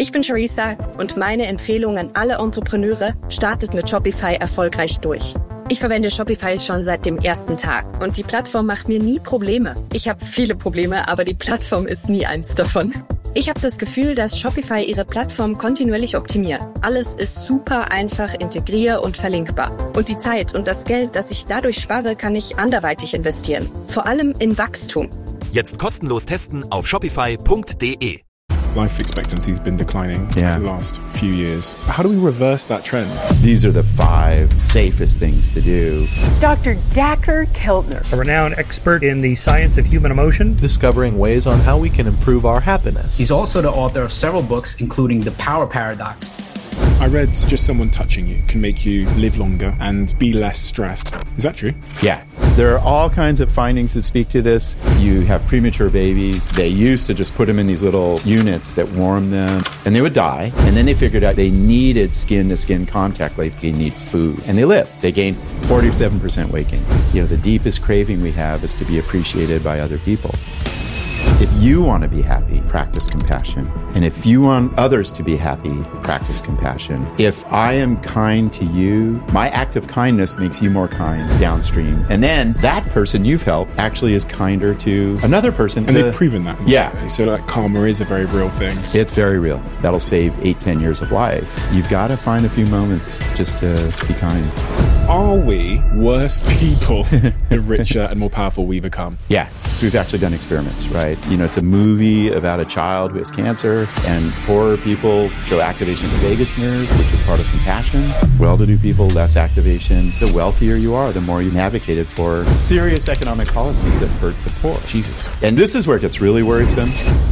Ich bin Charissa und meine Empfehlung an alle Entrepreneure: startet mit Shopify erfolgreich durch. Ich verwende Shopify schon seit dem ersten Tag und die Plattform macht mir nie Probleme. Ich habe viele Probleme, aber die Plattform ist nie eins davon. Ich habe das Gefühl, dass Shopify ihre Plattform kontinuierlich optimiert. Alles ist super einfach integrier- und verlinkbar. Und die Zeit und das Geld, das ich dadurch spare, kann ich anderweitig investieren. Vor allem in Wachstum. Jetzt kostenlos testen auf shopify.de. Life expectancy has been declining for the last few years. How do we reverse that trend? These are the 5 safest things to do. Dr. Dacher Keltner, a renowned expert in the science of human emotion, discovering ways on how we can improve our happiness. He's also the author of several books, including The Power Paradox. I read just someone touching you can make you live longer and be less stressed. Is that true? Yeah. There are all kinds of findings that speak to this. You have premature babies. They used to just put them in these little units that warm them, and they would die. And then they figured out they needed skin-to-skin contact like they need food. And they live. They gained 47% weight gain. You know, the deepest craving we have is to be appreciated by other people. If you want to be happy, practice compassion. And if you want others to be happy, practice compassion. If I am kind to you, my act of kindness makes you more kind downstream. And then that person you've helped actually is kinder to another person. And they've proven that. Yeah. So like karma is a very real thing. It's very real. That'll save 8-10 years of life. You've got to find a few moments just to be kind. Are we worse people the richer and more powerful we become? Yeah. So we've actually done experiments, right? You know, it's a movie about a child who has cancer, and poorer people show activation of the vagus nerve, which is part of compassion. Well-to-do people, less activation. The wealthier you are, the more you advocated for serious economic policies that hurt the poor. Jesus. And this is where it gets really worrisome.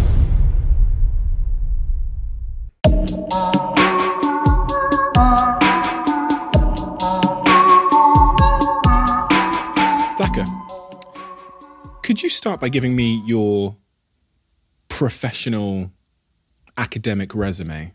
Dacher, could you start by giving me your professional academic resume?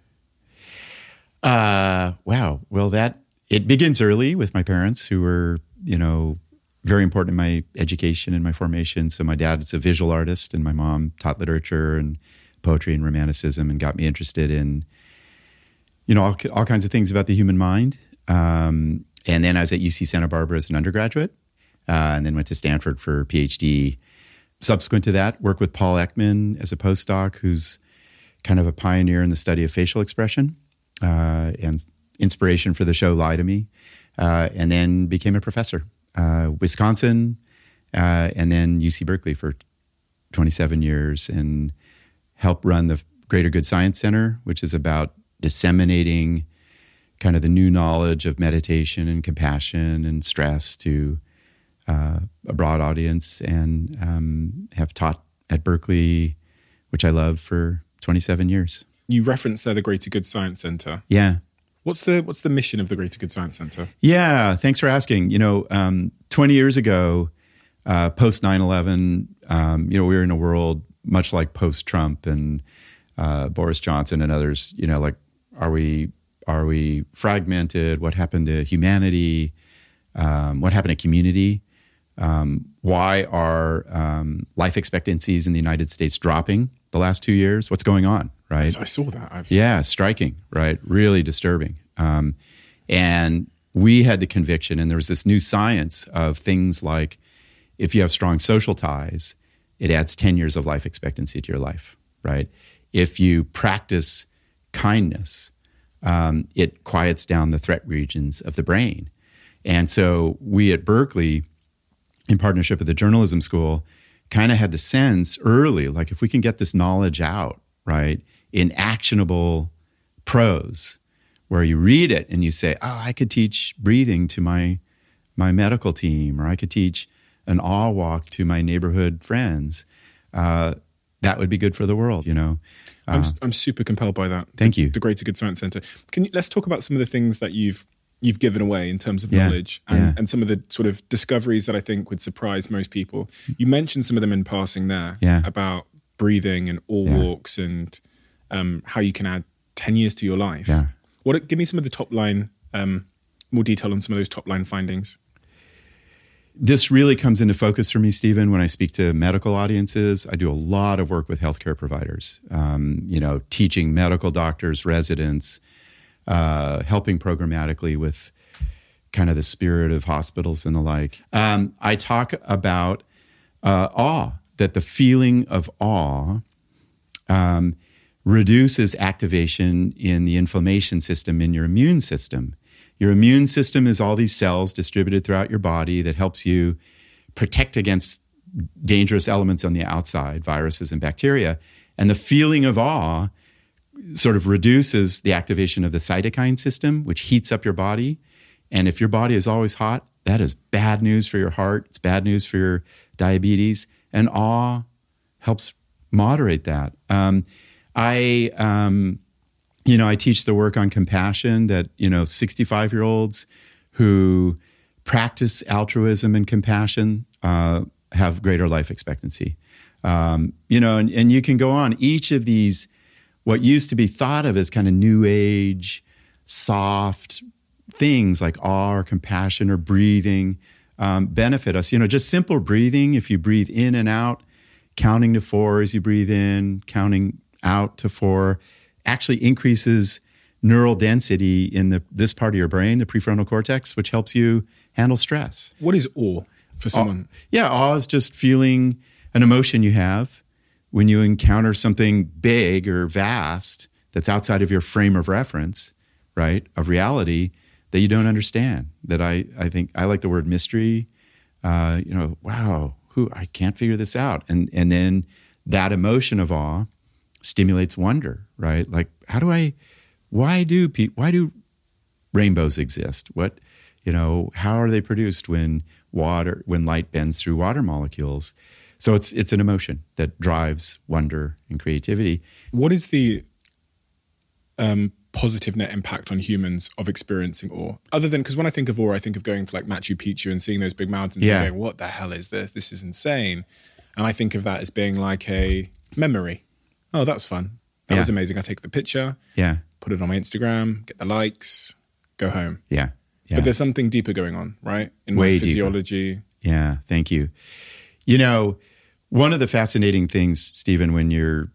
Wow. Well, it begins early with my parents, who were, you know, very important in my education and my formation. So my dad is a visual artist, and my mom taught literature and poetry and romanticism and got me interested in, you know, all kinds of things about the human mind. And then I was at UC Santa Barbara as an undergraduate, and then went to Stanford for a PhD. Subsequent to that, worked with Paul Ekman as a postdoc, who's kind of a pioneer in the study of facial expression, and inspiration for the show Lie to Me, and then became a professor. Wisconsin, and then UC Berkeley for 27 years, and helped run the Greater Good Science Center, which is about disseminating kind of the new knowledge of meditation and compassion and stress to a broad audience, and have taught at Berkeley, which I love, for 27 years. You referenced there the Greater Good Science Center. Yeah. What's the mission of the Greater Good Science Center? Yeah, thanks for asking. You know, 20 years ago, post 9/11, you know, we were in a world much like post Trump and Boris Johnson and others. You know, like, are we fragmented? What happened to humanity? What happened to community? Why are life expectancies in the United States dropping the last 2 years? What's going on, right? I saw that. Yeah, striking, right? Really disturbing. And we had the conviction, and there was this new science of things like, if you have strong social ties, it adds 10 years of life expectancy to your life, right? If you practice kindness, it quiets down the threat regions of the brain. And so we at Berkeley, in partnership with the journalism school, kind of had the sense early, like, if we can get this knowledge out, right, in actionable prose, where you read it and you say, oh, I could teach breathing to my medical team, or I could teach an awe walk to my neighborhood friends, that would be good for the world, you know. I'm super compelled by that. Thank you. The Greater Good Science Center. Let's talk about some of the things that you've given away in terms of knowledge and some of the sort of discoveries that I think would surprise most people. You mentioned some of them in passing there about breathing and awe walks and how you can add 10 years to your life. Yeah. Give me some of the top line, more detail on some of those top line findings. this really comes into focus for me, Stephen, when I speak to medical audiences. I do a lot of work with healthcare providers, teaching medical doctors, residents, helping programmatically with kind of the spirit of hospitals and the like. I talk about awe, that the feeling of awe reduces activation in the inflammation system in your immune system. Your immune system is all these cells distributed throughout your body that helps you protect against dangerous elements on the outside, viruses and bacteria. And the feeling of awe sort of reduces the activation of the cytokine system, which heats up your body. And if your body is always hot, that is bad news for your heart. It's bad news for your diabetes. And awe helps moderate that. I teach the work on compassion that, 65-year-olds who practice altruism and compassion have greater life expectancy. And you can go on. Each of these, what used to be thought of as kind of new age, soft things like awe or compassion or breathing benefit us. Just simple breathing, if you breathe in and out, counting to 4 as you breathe in, counting out to 4, actually increases neural density in this part of your brain, the prefrontal cortex, which helps you handle stress. What is awe for someone? Awe is just feeling an emotion you have when you encounter something big or vast that's outside of your frame of reference, right, of reality that you don't understand. That I think I like the word mystery. Wow, I can't figure this out. And then that emotion of awe stimulates wonder, right? Like, why do rainbows exist? How are they produced when light bends through water molecules? So it's an emotion that drives wonder and creativity. What is the positive net impact on humans of experiencing awe? Other than, because when I think of awe, I think of going to like Machu Picchu and seeing those big mountains and going, what the hell is this? This is insane. And I think of that as being like a memory. Oh, that was fun. That was amazing. I take the picture, put it on my Instagram, get the likes, go home. Yeah. But there's something deeper going on, right? In my physiology. Deeper. Yeah, thank you. One of the fascinating things, Stephen, when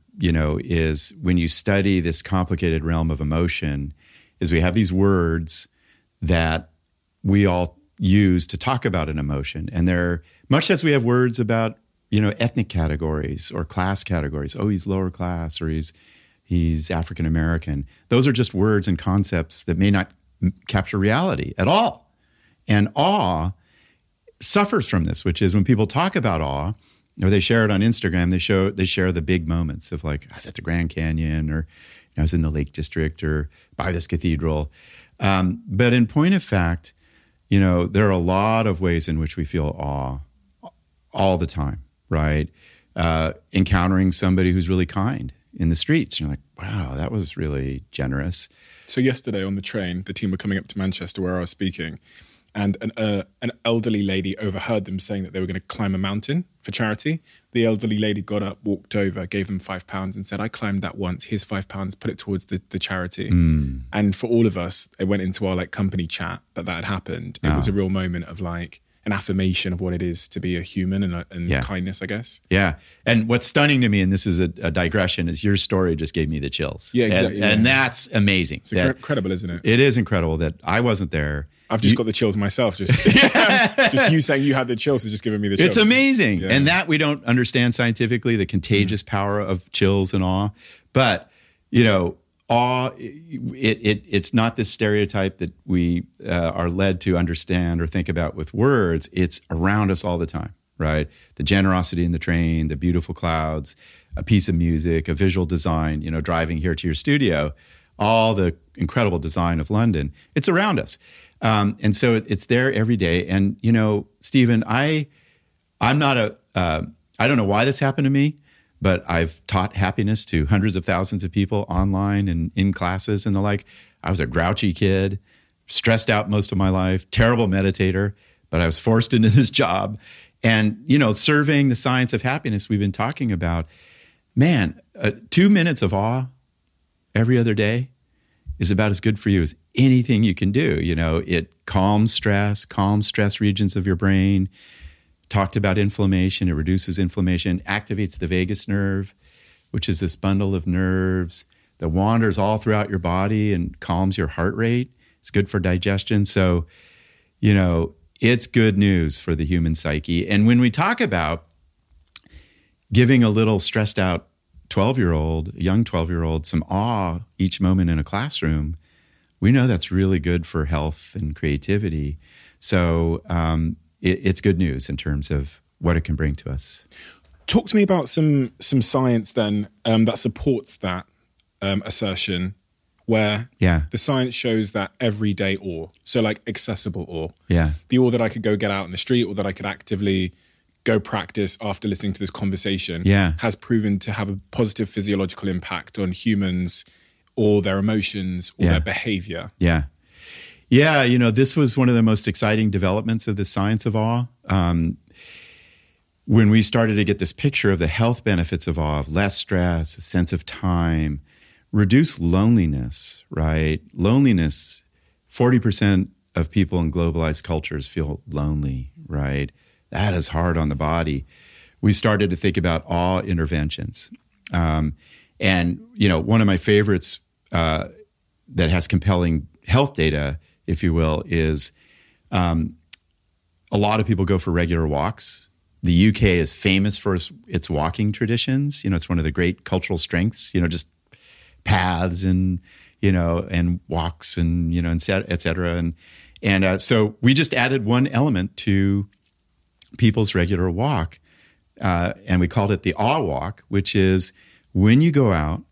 is when you study this complicated realm of emotion, is we have these words that we all use to talk about an emotion. And they're, much as we have words about ethnic categories or class categories. Oh, he's lower class, or he's African American. Those are just words and concepts that may not capture reality at all. And awe suffers from this, which is when people talk about awe, or they share it on Instagram, they share the big moments of like, I was at the Grand Canyon, or I was in the Lake District, or by this cathedral. But in point of fact, there are a lot of ways in which we feel awe all the time. Right? Encountering somebody who's really kind in the streets. You're like, wow, that was really generous. So yesterday on the train, the team were coming up to Manchester where I was speaking, and an elderly lady overheard them saying that they were going to climb a mountain for charity. The elderly lady got up, walked over, gave them £5 and said, I climbed that once, here's £5, put it towards the charity. And for all of us, it went into our like company chat that had happened. It was a real moment of like, an affirmation of what it is to be a human and kindness, I guess. Yeah. And what's stunning to me, and this is a digression, is your story just gave me the chills. Yeah, exactly. And that's amazing. It's incredible, isn't it? It is incredible that I wasn't there. I've just got the chills myself. Just you saying you had the chills is just giving me the chills. It's amazing. Yeah. And that we don't understand scientifically, the contagious power of chills and awe. But, awe, it's not this stereotype that we are led to understand or think about with words. It's around us all the time, right? The generosity in the train, the beautiful clouds, a piece of music, a visual design, driving here to your studio, all the incredible design of London. It's around us. And so it's there every day. And, Stephen, I'm not I don't know why this happened to me, but I've taught happiness to hundreds of thousands of people online and in classes and the like. I was a grouchy kid, stressed out most of my life, terrible meditator, but I was forced into this job. And, serving the science of happiness we've been talking about, man, 2 minutes of awe every other day is about as good for you as anything you can do. You know, it calms stress regions of your brain. Talked about inflammation. It reduces inflammation, activates the vagus nerve, which is this bundle of nerves that wanders all throughout your body and calms your heart rate. It's good for digestion. So, you know, it's good news for the human psyche. And when we talk about giving a little stressed out 12-year-old, a young 12-year-old, some awe each moment in a classroom, we know that's really good for health and creativity. So it's good news in terms of what it can bring to us. Talk to me about some science then that supports that assertion, where the science shows that everyday awe, so like accessible awe, the awe that I could go get out in the street or that I could actively go practice after listening to this conversation, has proven to have a positive physiological impact on humans or their emotions or their behavior. Yeah, you know, this was one of the most exciting developments of the science of awe. When we started to get this picture of the health benefits of awe, of less stress, a sense of time, reduce loneliness, right? Loneliness, 40% of people in globalized cultures feel lonely, right? That is hard on the body. We started to think about awe interventions. And, you know, one of my favorites that has compelling health data, if you will, is a lot of people go for regular walks. The UK is famous for its walking traditions. You know, it's one of the great cultural strengths, you know, just paths and, you know, and walks and, you know, et cetera. And so we just added one element to people's regular walk, and we called it the awe walk, which is when you go out,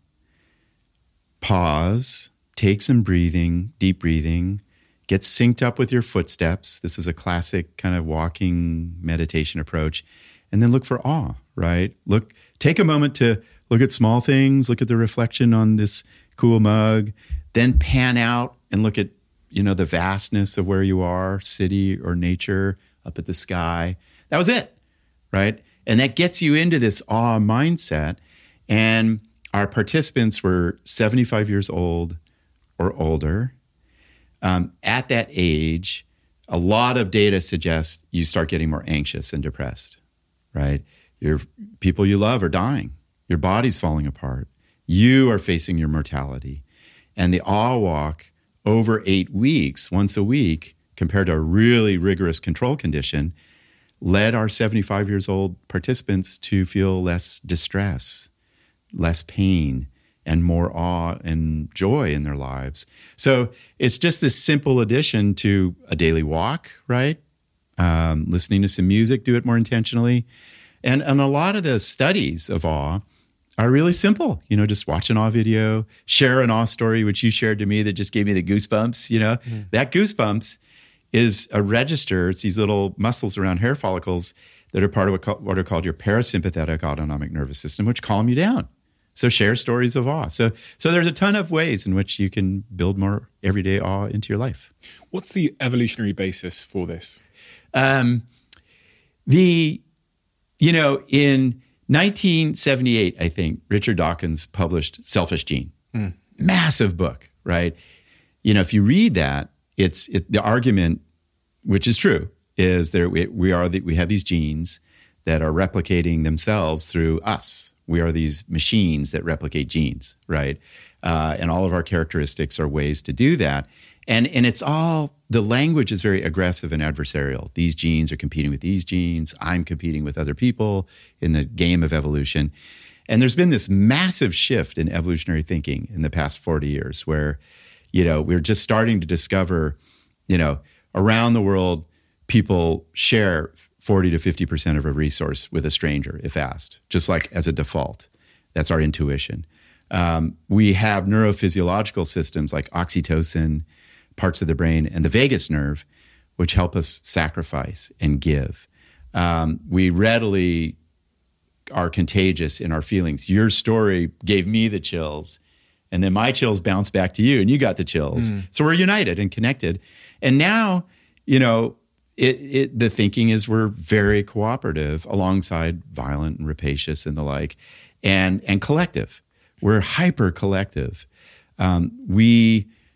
pause, take some breathing, deep breathing, get synced up with your footsteps. This is a classic kind of walking meditation approach. And then look for awe, right? Take a moment to look at small things, look at the reflection on this cool mug, then pan out and look at, you know, the vastness of where you are, city or nature, up at the sky. That was it, right? And that gets you into this awe mindset. And our participants were 75 years old or older. At that age, a lot of data suggests you start getting more anxious and depressed, right? Your people you love are dying. Your body's falling apart. You are facing your mortality. And the awe walk over 8 weeks, once a week, compared to a really rigorous control condition, led our 75 years old participants to feel less distress, less pain, and more awe and joy in their lives. So it's just this simple addition to a daily walk, right? Listening to some music, do it more intentionally. And a lot of the studies of awe are really simple. You know, just watch an awe video, share an awe story, which you shared to me that just gave me the goosebumps, you know. That goosebumps is a register. It's these little muscles around hair follicles that are part of what are called your parasympathetic autonomic nervous system, which calm you down. So share stories of awe. So there's a ton of ways in which you can build more everyday awe into your life. What's the evolutionary basis for this? In 1978, I think, Richard Dawkins published Selfish Gene. Massive book, right? You know, if you read that, the argument, which is true, is we have these genes that are replicating themselves through us. We are these machines that replicate genes, right? And all of our characteristics are ways to do that. And it's all, the language is very aggressive and adversarial. These genes are competing with these genes. I'm competing with other people in the game of evolution. And there's been this massive shift in evolutionary thinking in the past 40 years where, you know, we're just starting to discover, you know, around the world, people share 40 to 50% of a resource with a stranger if asked, just like as a default. That's our intuition. We have neurophysiological systems like oxytocin, parts of the brain, and the vagus nerve, which help us sacrifice and give. We readily are contagious in our feelings. Your story gave me the chills, and then my chills bounced back to you, and you got the chills. So we're united and connected. And now, you know, the thinking is we're very cooperative alongside violent and rapacious and the like, and collective. We're hyper collective. We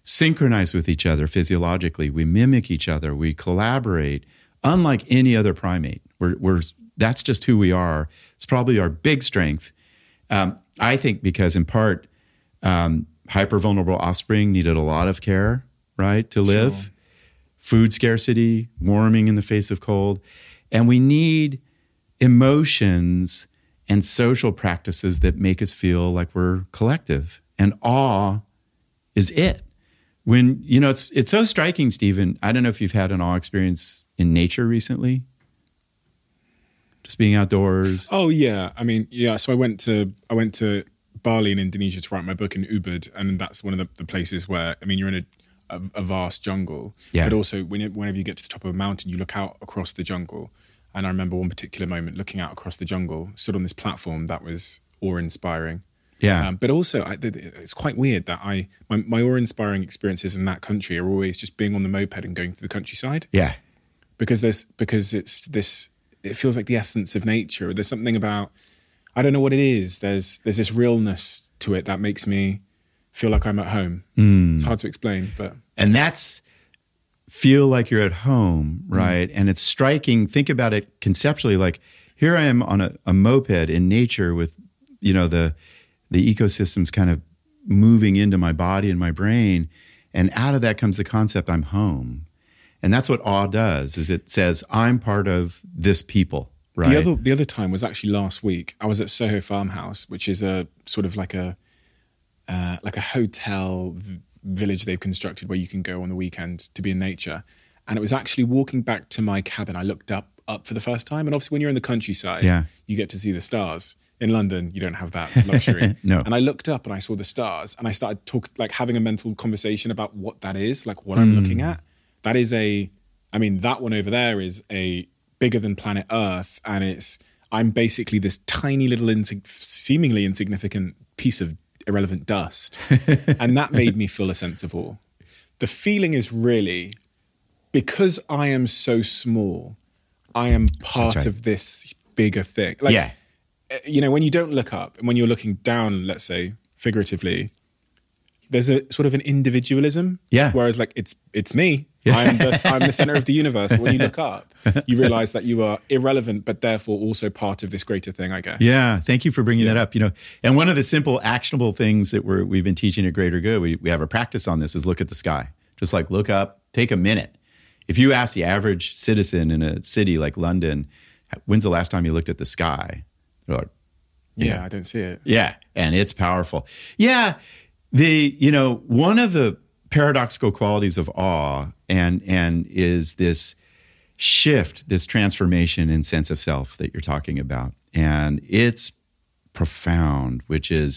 synchronize with each other physiologically. We mimic each other. We collaborate, unlike any other primate. That's just who we are. It's probably our big strength. I think because in part, hyper-vulnerable offspring needed a lot of care, right, to live. Sure. Food scarcity, warming in the face of cold. And we need emotions and social practices that make us feel like we're collective. And awe is it. When, it's so striking, Stephen. I don't know if you've had an awe experience in nature recently. Just being outdoors. Oh yeah, I mean, yeah. So I went to Bali in Indonesia to write my book in Ubud, and that's one of the places where, I mean, you're in a vast jungle, but also whenever you get to the top of a mountain, you look out across the jungle. And I remember one particular moment looking out across the jungle, stood on this platform that was awe-inspiring. Yeah. But also, it's quite weird that my awe-inspiring experiences in that country are always just being on the moped and going through the countryside. Yeah. Because it's this. It feels like the essence of nature. There's something about, I don't know what it is. There's this realness to it that makes me feel like I'm at home. It's hard to explain, but. And that's feel like you're at home, right? And it's striking. Think about it conceptually. Like here I am on a moped in nature with, the ecosystems kind of moving into my body and my brain. And out of that comes the concept I'm home. And that's what awe does, is it says, I'm part of this people, right? The other time was actually last week. I was at Soho Farmhouse, which is a sort of like a hotel village they've constructed where you can go on the weekend to be in nature. And it was actually walking back to my cabin, I looked up for the first time. And obviously when you're in the countryside, you get to see the stars. In London, you don't have that luxury. No. And I looked up and I saw the stars and I started having a mental conversation about what that is, like what I'm looking at. That is that one over there is a bigger than planet Earth. And I'm basically this tiny little seemingly insignificant piece of irrelevant dust. And that made me feel a sense of awe. The feeling is really, because I am so small, I am part of this bigger thing. When you don't look up and when you're looking down, let's say figuratively, there's a sort of an individualism. Yeah. Whereas like it's me. Yeah. I'm the center of the universe. But when you look up, you realize that you are irrelevant, but therefore also part of this greater thing, I guess. Yeah. Thank you for bringing that up. And one of the simple actionable things that we've been teaching at Greater Good, we have a practice on this, is look at the sky. Just like look up, take a minute. If you ask the average citizen in a city like London, when's the last time you looked at the sky? They're like, I don't see it. Yeah. And it's powerful. Yeah. One of the paradoxical qualities of awe and is this shift, this transformation in sense of self that you're talking about. And it's profound, which is,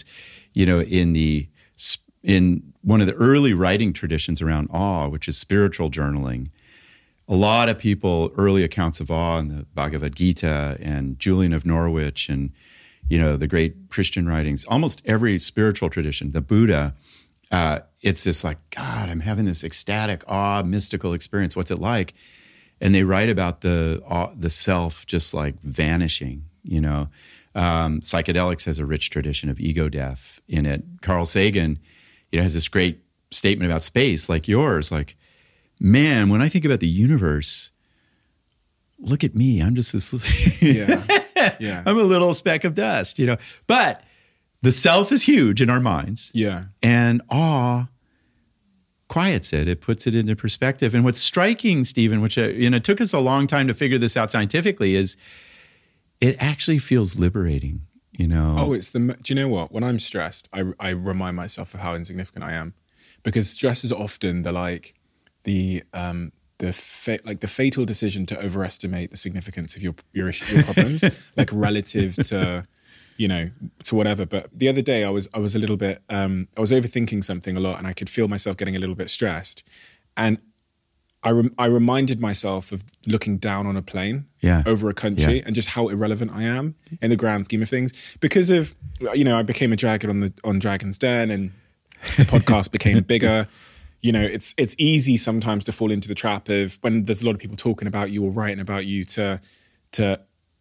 in one of the early writing traditions around awe, which is spiritual journaling. A lot of people, early accounts of awe in the Bhagavad Gita and Julian of Norwich and, the great Christian writings, almost every spiritual tradition, the Buddha, it's this like, God, I'm having this ecstatic awe, mystical experience. What's it like? And they write about the self just like vanishing, Psychedelics has a rich tradition of ego death in it. Carl Sagan, has this great statement about space like yours, like, man, when I think about the universe, look at me. I'm just this. Yeah. I'm a little speck of dust, But the self is huge in our minds. Yeah. And awe quiets it. It puts it into perspective. And what's striking, Stephen, which it took us a long time to figure this out scientifically, is it actually feels liberating. Oh, do you know what? When I'm stressed, I remind myself of how insignificant I am, because stress is often the fatal decision to overestimate the significance of your problems, like relative to, to whatever. But the other day I was a little bit, I was overthinking something a lot and I could feel myself getting a little bit stressed. And I reminded myself of looking down on a plane over a country and just how irrelevant I am in the grand scheme of things. Because of, I became a dragon on Dragon's Den and the podcast became bigger. It's easy sometimes to fall into the trap of, when there's a lot of people talking about you or writing about you, to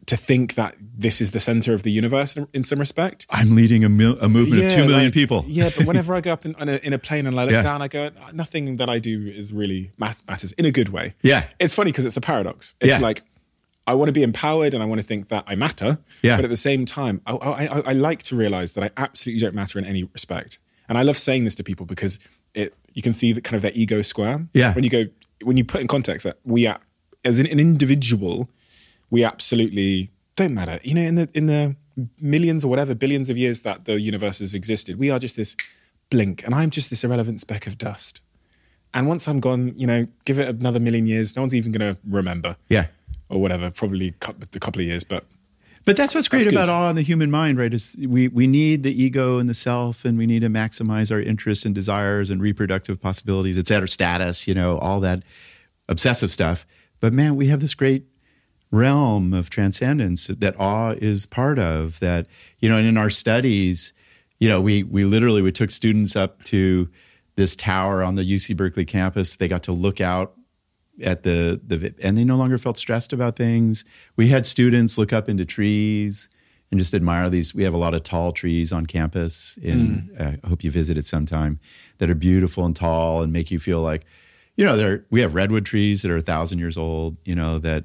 to think that this is the center of the universe in some respect. I'm leading a movement of 2 million people. Yeah, but whenever I go up in a plane and I look down, I go, nothing that I do is really matters in a good way. Yeah. It's funny because it's a paradox. It's like, I want to be empowered and I want to think that I matter. Yeah. But at the same time, I like to realize that I absolutely don't matter in any respect. And I love saying this to people because you can see that kind of their ego square. Yeah. When you put in context that we are, as an individual, we absolutely don't matter. You know, in the millions or whatever, billions of years that the universe has existed, we are just this blink and I'm just this irrelevant speck of dust. And once I'm gone, you know, give it another million years, no one's even going to remember. Yeah. Or whatever, probably a couple of years, but that's what's great about awe in the human mind, right? Is we need the ego and the self, and we need to maximize our interests and desires and reproductive possibilities, et cetera, status, you know, all that obsessive stuff. But man, we have this great realm of transcendence that awe is part of. That, you know, and in our studies, you know, we took students up to this tower on the UC Berkeley campus. They got to look out at and they no longer felt stressed about things. We had students look up into trees and just admire these. We have a lot of tall trees on campus, and I hope you visit it sometime, that are beautiful and tall and make you feel like, you know, we have redwood trees that are 1,000 years old, you know, that,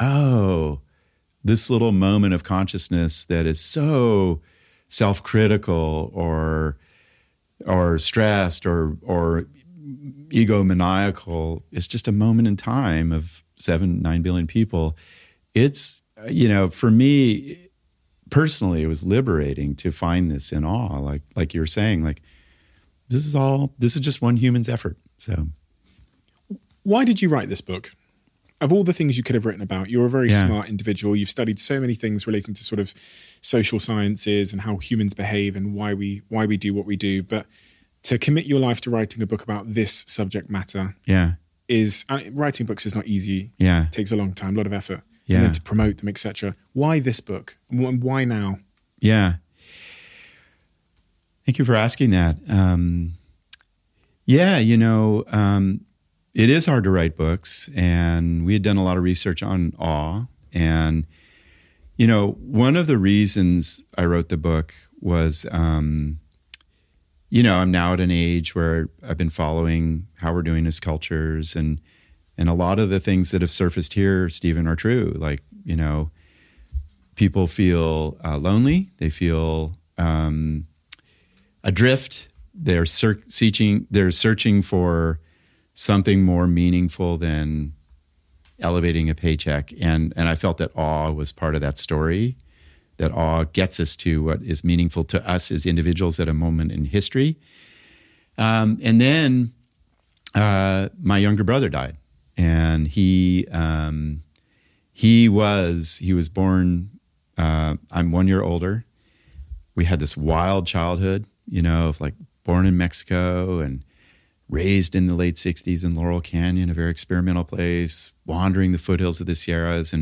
this little moment of consciousness that is so self-critical or stressed or egomaniacal is just a moment in time of 7-9 billion people. It's, you know, for me personally, it was liberating to find this in awe. Like you were saying, like, this is just one human's effort. So why did you write this book? Of all the things you could have written about, you're a very smart individual. You've studied so many things relating to sort of social sciences and how humans behave and why we do what we do. But to commit your life to writing a book about this subject matter writing books is not easy. Yeah. It takes a long time, a lot of effort. Yeah. And then to promote them, etc. Why this book? Why now? Yeah. Thank you for asking that. It is hard to write books, and we had done a lot of research on awe. And, you know, one of the reasons I wrote the book was, you know, I'm now at an age where I've been following how we're doing as cultures, and a lot of the things that have surfaced here, Stephen, are true. Like, you know, people feel lonely. They feel adrift. They're searching for something more meaningful than elevating a paycheck. And I felt that awe was part of that story. That awe gets us to what is meaningful to us as individuals at a moment in history. And then my younger brother died, and he was born. I'm 1 year older. We had this wild childhood, you know, of like born in Mexico and raised in the late 60s in Laurel Canyon, a very experimental place, wandering the foothills of the Sierras,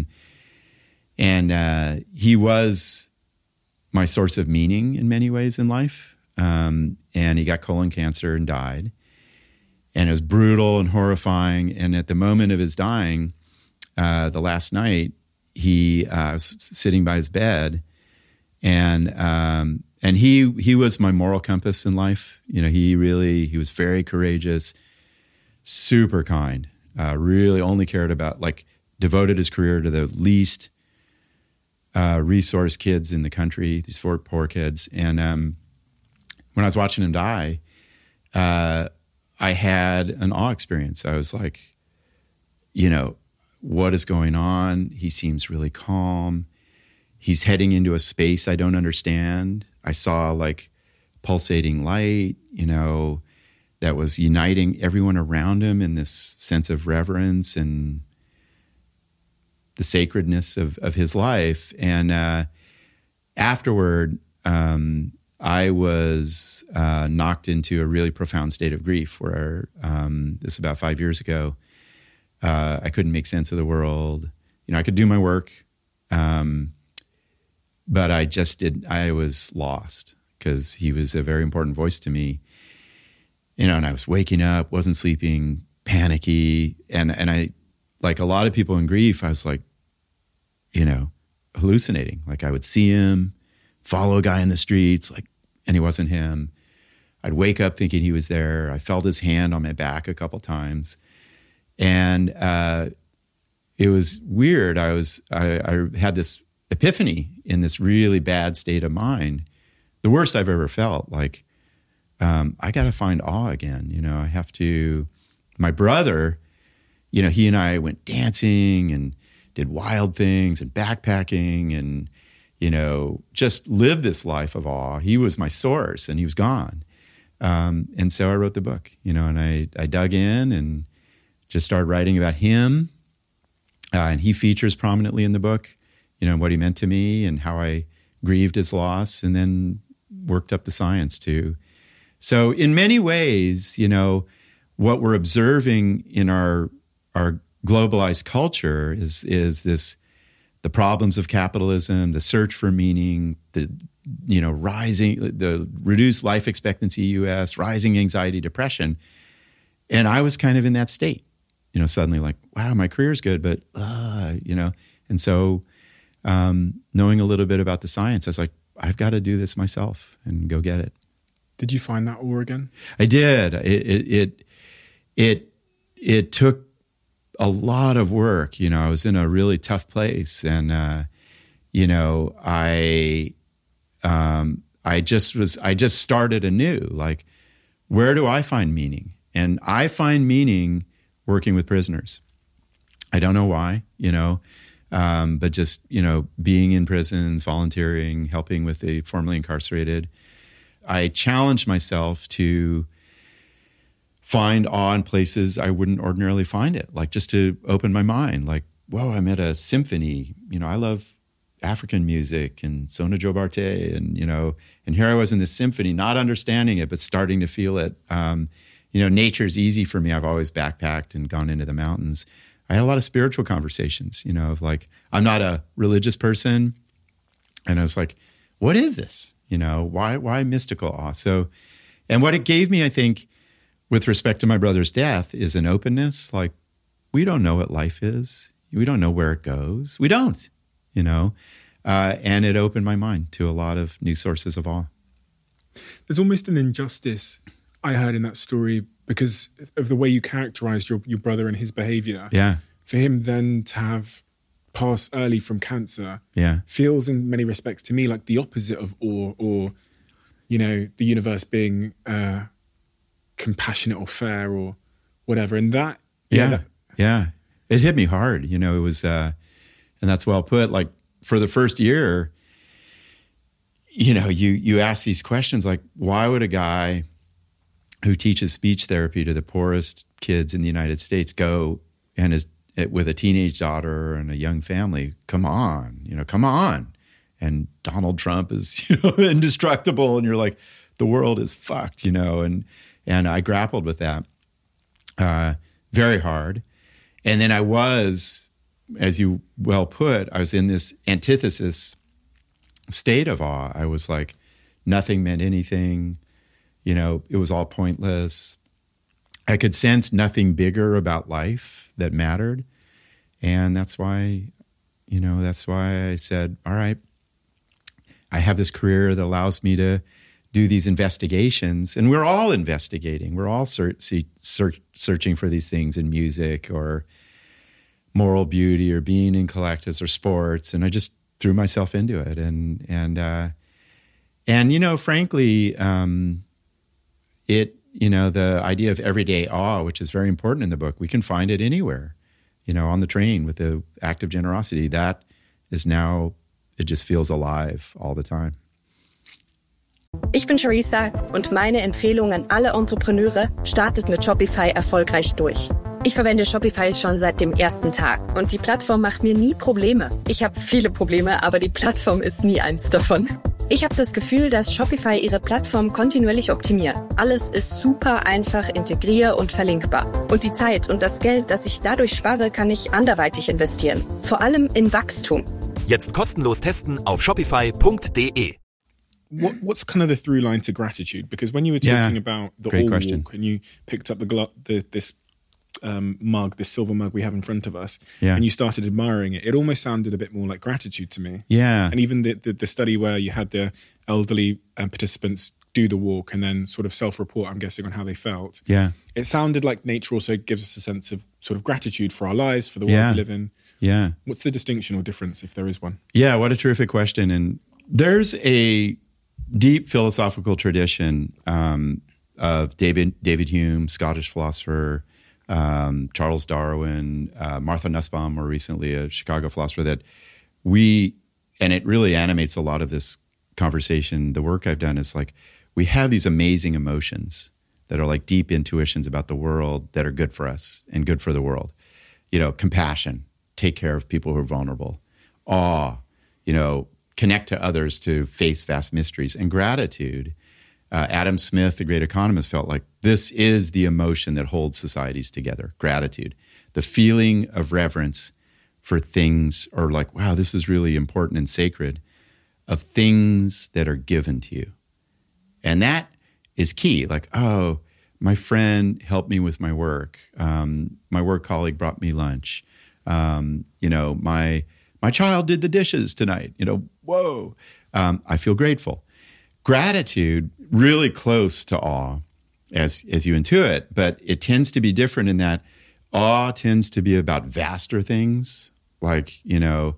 and he was my source of meaning in many ways in life. And he got colon cancer and died. And it was brutal and horrifying. And at the moment of his dying, the last night, he was sitting by his bed, and he was my moral compass in life. You know, he was very courageous, super kind, really only cared about, like, devoted his career to the least resource kids in the country, these poor kids. And when I was watching him die, I had an awe experience. I was like, you know, what is going on? He seems really calm. He's heading into a space I don't understand. I saw like pulsating light, you know, that was uniting everyone around him in this sense of reverence and the sacredness of his life. And afterward, I was knocked into a really profound state of grief where this is about 5 years ago. I couldn't make sense of the world. You know, I could do my work, but I was lost because he was a very important voice to me. You know, and I was waking up, wasn't sleeping, panicky. And I, like a lot of people in grief, I was like, you know, hallucinating. Like I would see him, follow a guy in the streets, like, and he wasn't him. I'd wake up thinking he was there. I felt his hand on my back a couple times. And it was weird. I had this epiphany in this really bad state of mind, the worst I've ever felt. Like, I got to find awe again. You know, I have to. My brother, you know, he and I went dancing and did wild things and backpacking and, you know, just lived this life of awe. He was my source and he was gone. And so I wrote the book, you know, and I dug in and just started writing about him. And he features prominently in the book, you know, what he meant to me and how I grieved his loss, and then worked up the science too. So in many ways, you know, what we're observing in our globalized culture is this, the problems of capitalism, the search for meaning, the, you know, the reduced life expectancy U.S., rising anxiety, depression. And I was kind of in that state, you know, suddenly like, wow, my career's good, but, you know. And so knowing a little bit about the science, I was like, I've got to do this myself and go get it. Did you find that awe again? I did. It took a lot of work. You know, I was in a really tough place, and you know, I just started anew. Like, where do I find meaning? And I find meaning working with prisoners. I don't know why, you know, but just, you know, being in prisons, volunteering, helping with the formerly incarcerated. I challenged myself to find awe in places I wouldn't ordinarily find it, like just to open my mind. Like, whoa, I'm at a symphony. You know, I love African music and Sona Joe Barte, and, you know, and here I was in this symphony, not understanding it, but starting to feel it. You know, nature's easy for me. I've always backpacked and gone into the mountains. I had a lot of spiritual conversations, you know, of like, I'm not a religious person. And I was like, what is this? You know, why mystical awe? So, and what it gave me, I think, with respect to my brother's death, is an openness. Like, we don't know what life is. We don't know where it goes. We don't, you know. And it opened my mind to a lot of new sources of awe. There's almost an injustice I heard in that story because of the way you characterized your brother and his behavior. Yeah. For him then to have passed early from cancer, yeah, feels in many respects to me like the opposite of awe, or, you know, the universe being compassionate or fair or whatever. And that, yeah, it hit me hard. You know, it was, and that's well put. Like, for the first year, you know, you ask these questions like, why would a guy who teaches speech therapy to the poorest kids in the United States go and is with a teenage daughter and a young family? Come on, you know, come on. And Donald Trump is, you know, indestructible, and you're like, the world is fucked, you know. And I grappled with that very hard. And then I was, as you well put, I was in this antithesis state of awe. I was like, nothing meant anything. You know, it was all pointless. I could sense nothing bigger about life that mattered. And that's why I said, all right, I have this career that allows me to do these investigations. And we're all investigating. We're all searching for these things in music or moral beauty or being in collectives or sports. And I just threw myself into it. And you know, frankly, you know, the idea of everyday awe, which is very important in the book, we can find it anywhere, you know, on the train with the act of generosity. That is now, it just feels alive all the time. Ich bin Charissa und meine Empfehlung an alle Entrepreneure: startet mit Shopify erfolgreich durch. Ich verwende Shopify schon seit dem ersten Tag und die Plattform macht mir nie Probleme. Ich habe viele Probleme, aber die Plattform ist nie eins davon. Ich habe das Gefühl, dass Shopify ihre Plattform kontinuierlich optimiert. Alles ist super einfach integrier- und verlinkbar. Und die Zeit und das Geld, das ich dadurch spare, kann ich anderweitig investieren. Vor allem in Wachstum. Jetzt kostenlos testen auf shopify.de. What's kind of the through line to gratitude? Because when you were talking about the all walk and you picked up this mug, this silver mug we have in front of us, Yeah. and you started admiring it, it almost sounded a bit more like gratitude to me. Yeah. And even the study where you had the elderly participants do the walk and then sort of self-report, I'm guessing, on how they felt. Yeah. It sounded like nature also gives us a sense of sort of gratitude for our lives, for the world Yeah. we live in. Yeah. What's the distinction or difference, if there is one? Yeah, what a terrific question. And there's a deep philosophical tradition of David Hume, Scottish philosopher, Charles Darwin, Martha Nussbaum, more recently, a Chicago philosopher, that and it really animates a lot of this conversation. The work I've done is like, we have these amazing emotions that are like deep intuitions about the world that are good for us and good for the world. You know, compassion, take care of people who are vulnerable. Awe, connect to others to face vast mysteries. And gratitude. Adam Smith, the great economist, felt like this is the emotion that holds societies together, gratitude. The feeling of reverence for things, or like, wow, this is really important and sacred, of things that are given to you. And that is key. Like, oh, my friend helped me with my work. My work colleague brought me lunch. My child did the dishes tonight. Whoa. I feel grateful. Gratitude, really close to awe, as you intuit, but it tends to be different in that awe tends to be about vaster things. Like, you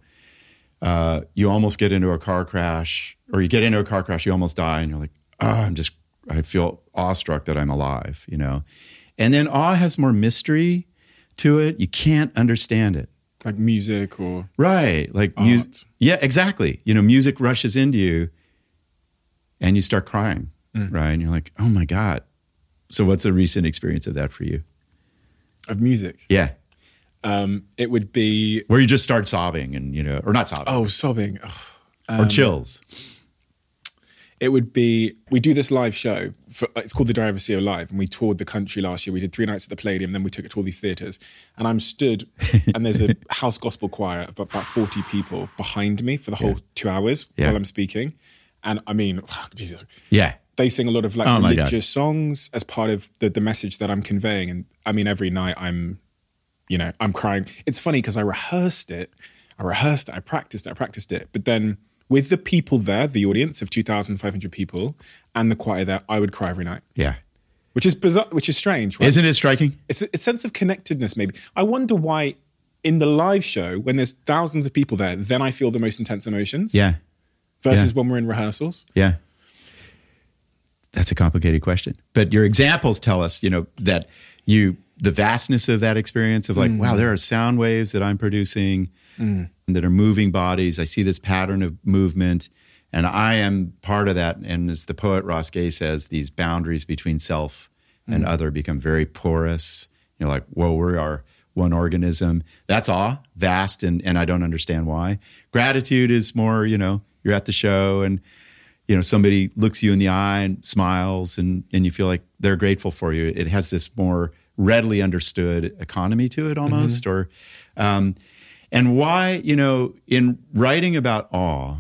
almost get into a car crash, or you get into a car crash, you almost die, and you're like, I feel awestruck that I'm alive, And then awe has more mystery to it. You can't understand it. Like music or... Right. Like music. Yeah, exactly. Music rushes into you and you start crying, right? And you're like, oh my God. So what's a recent experience of that for you? Of music? Yeah. It would be... Where you just start sobbing and, or not sobbing. Oh, sobbing. Or chills. It would be, we do this live show, it's called the Diary of a CEO Live, and we toured the country last year. We did 3 nights at the Palladium, then we took it to all these theatres. And I'm stood, and there's a house gospel choir of about 40 people behind me for the whole 2 hours while I'm speaking. And I mean, Jesus. Yeah. They sing a lot of like religious songs as part of the message that I'm conveying. And I mean, every night I'm crying. It's funny because I rehearsed it, I practiced it. But then with the people there, the audience of 2,500 people and the choir there, I would cry every night. Yeah. Which is bizarre, which is strange, right? Isn't it striking? It's a sense of connectedness, maybe. I wonder why in the live show, when there's thousands of people there, then I feel the most intense emotions. Yeah. Versus when we're in rehearsals. Yeah. That's a complicated question. But your examples tell us, that the vastness of that experience of like, wow, there are sound waves that I'm producing that are moving bodies. I see this pattern of movement and I am part of that. And as the poet Ross Gay says, these boundaries between self and other become very porous. You're like, whoa, we are one organism. That's awe, vast, and I don't understand why. Gratitude is more, you're at the show and, somebody looks you in the eye and smiles and you feel like they're grateful for you. It has this more readily understood economy to it almost. And why, in writing about awe,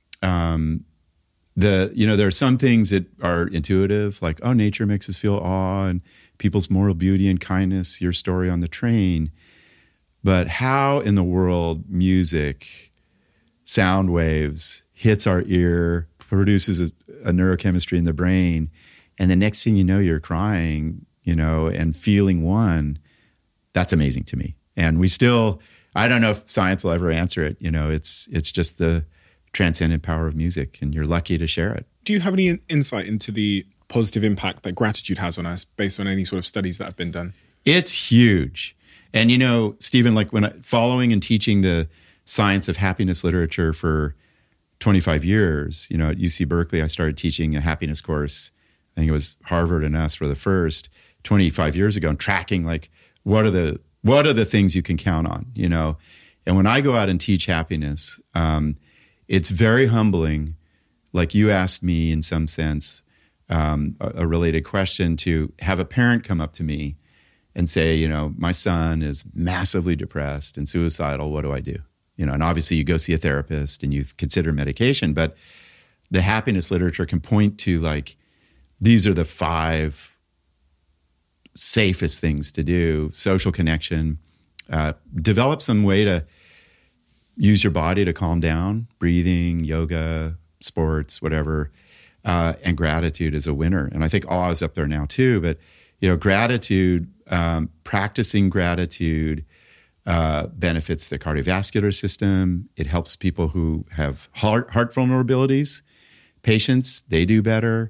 there are some things that are intuitive, like, oh, nature makes us feel awe and people's moral beauty and kindness, your story on the train. But how in the world music, sound waves, hits our ear, produces a neurochemistry in the brain, and the next thing you know, you're crying, and feeling one, that's amazing to me. And we still, I don't know if science will ever answer it. It's just the transcendent power of music, and you're lucky to share it. Do you have any insight into the positive impact that gratitude has on us based on any sort of studies that have been done? It's huge. And, Stephen, like following and teaching the science of happiness literature for 25 years, at UC Berkeley, I started teaching a happiness course. I think it was Harvard and us were the first 25 years ago, and tracking like, what are the things you can count on, And when I go out and teach happiness, it's very humbling. Like you asked me in some sense, a related question, to have a parent come up to me and say, my son is massively depressed and suicidal. What do I do? And obviously you go see a therapist and you consider medication, but the happiness literature can point to like, these are the 5 safest things to do. Social connection. Develop some way to use your body to calm down, breathing, yoga, sports, whatever. And gratitude is a winner. And I think awe is up there now too. But, gratitude, practicing gratitude benefits the cardiovascular system. It helps people who have heart vulnerabilities. Patients, they do better.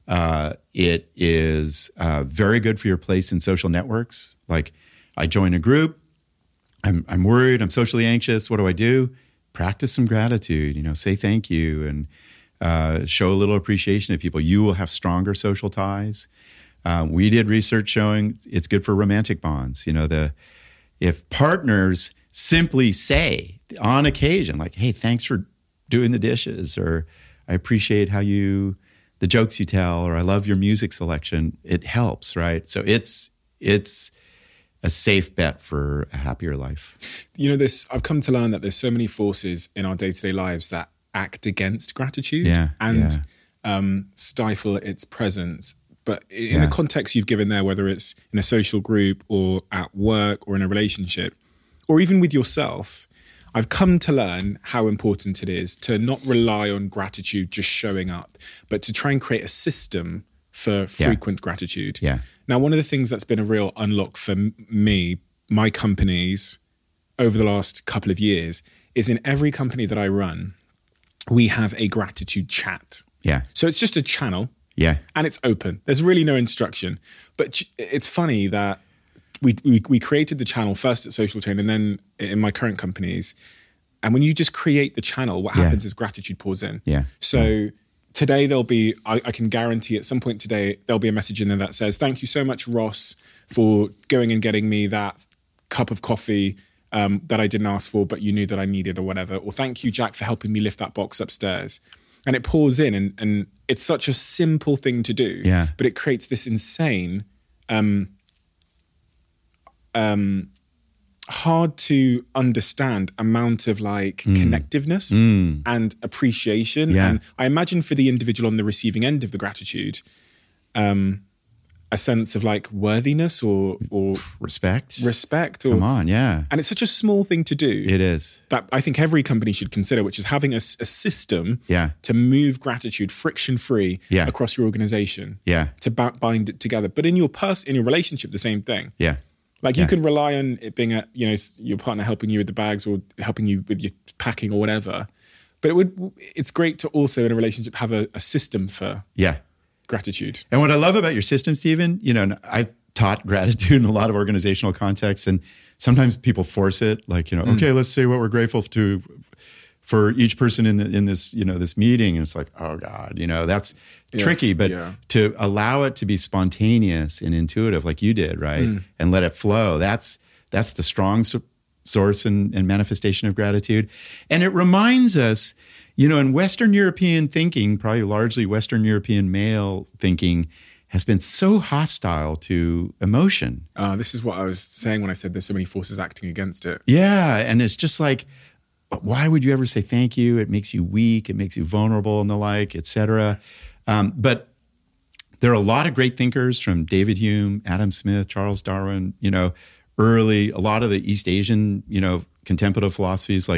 It is very good for your place in social networks. Like, I join a group. I'm worried. I'm socially anxious. What do I do? Practice some gratitude. Say thank you and show a little appreciation to people. You will have stronger social ties. We did research showing it's good for romantic bonds. If partners simply say on occasion, like, "Hey, thanks for doing the dishes," or "I appreciate the jokes you tell," or "I love your music selection," it helps, right? So it's a safe bet for a happier life. I've come to learn that there's so many forces in our day-to-day lives that act against gratitude and stifle its presence. But in the context you've given there, whether it's in a social group or at work or in a relationship, or even with yourself, I've come to learn how important it is to not rely on gratitude just showing up, but to try and create a system for frequent gratitude. Yeah. Now, one of the things that's been a real unlock for me, my companies, over the last couple of years, is in every company that I run, we have a gratitude chat. Yeah. So it's just a channel. Yeah. And it's open. There's really no instruction. But it's funny that we created the channel first at Social Chain and then in my current companies. And when you just create the channel, what happens is gratitude pours in. Yeah. So today there'll be, I can guarantee at some point today, there'll be a message in there that says, "Thank you so much, Ross, for going and getting me that cup of coffee that I didn't ask for, but you knew that I needed," or whatever. Or "Thank you, Jack, for helping me lift that box upstairs." And it pours in and it's such a simple thing to do, but it creates this insane, hard to understand amount of connectiveness and appreciation. And I imagine for the individual on the receiving end of the gratitude, a sense of worthiness or respect. Or, come on, yeah. And it's such a small thing to do. It is. That I think every company should consider, which is having a system to move gratitude friction-free across your organization. Yeah. To bind it together. But in your relationship, the same thing. Yeah. You can rely on it being your partner helping you with the bags or helping you with your packing or whatever. But it's great to also in a relationship have a system for gratitude. And what I love about your system, Stephen, I've taught gratitude in a lot of organizational contexts, and sometimes people force it, okay, let's say what we're grateful to for each person in this this meeting, and it's like, oh God, that's tricky. But to allow it to be spontaneous and intuitive, like you did, right, and let it flow, that's the strong source and manifestation of gratitude. And it reminds us, in Western European thinking, probably largely Western European male thinking, has been so hostile to emotion. This is what I was saying when I said there's so many forces acting against it. Yeah, and it's just like, why would you ever say thank you? It makes you weak, it makes you vulnerable and the like, et cetera. But there are a lot of great thinkers from David Hume, Adam Smith, Charles Darwin, early, a lot of the East Asian, contemplative philosophies,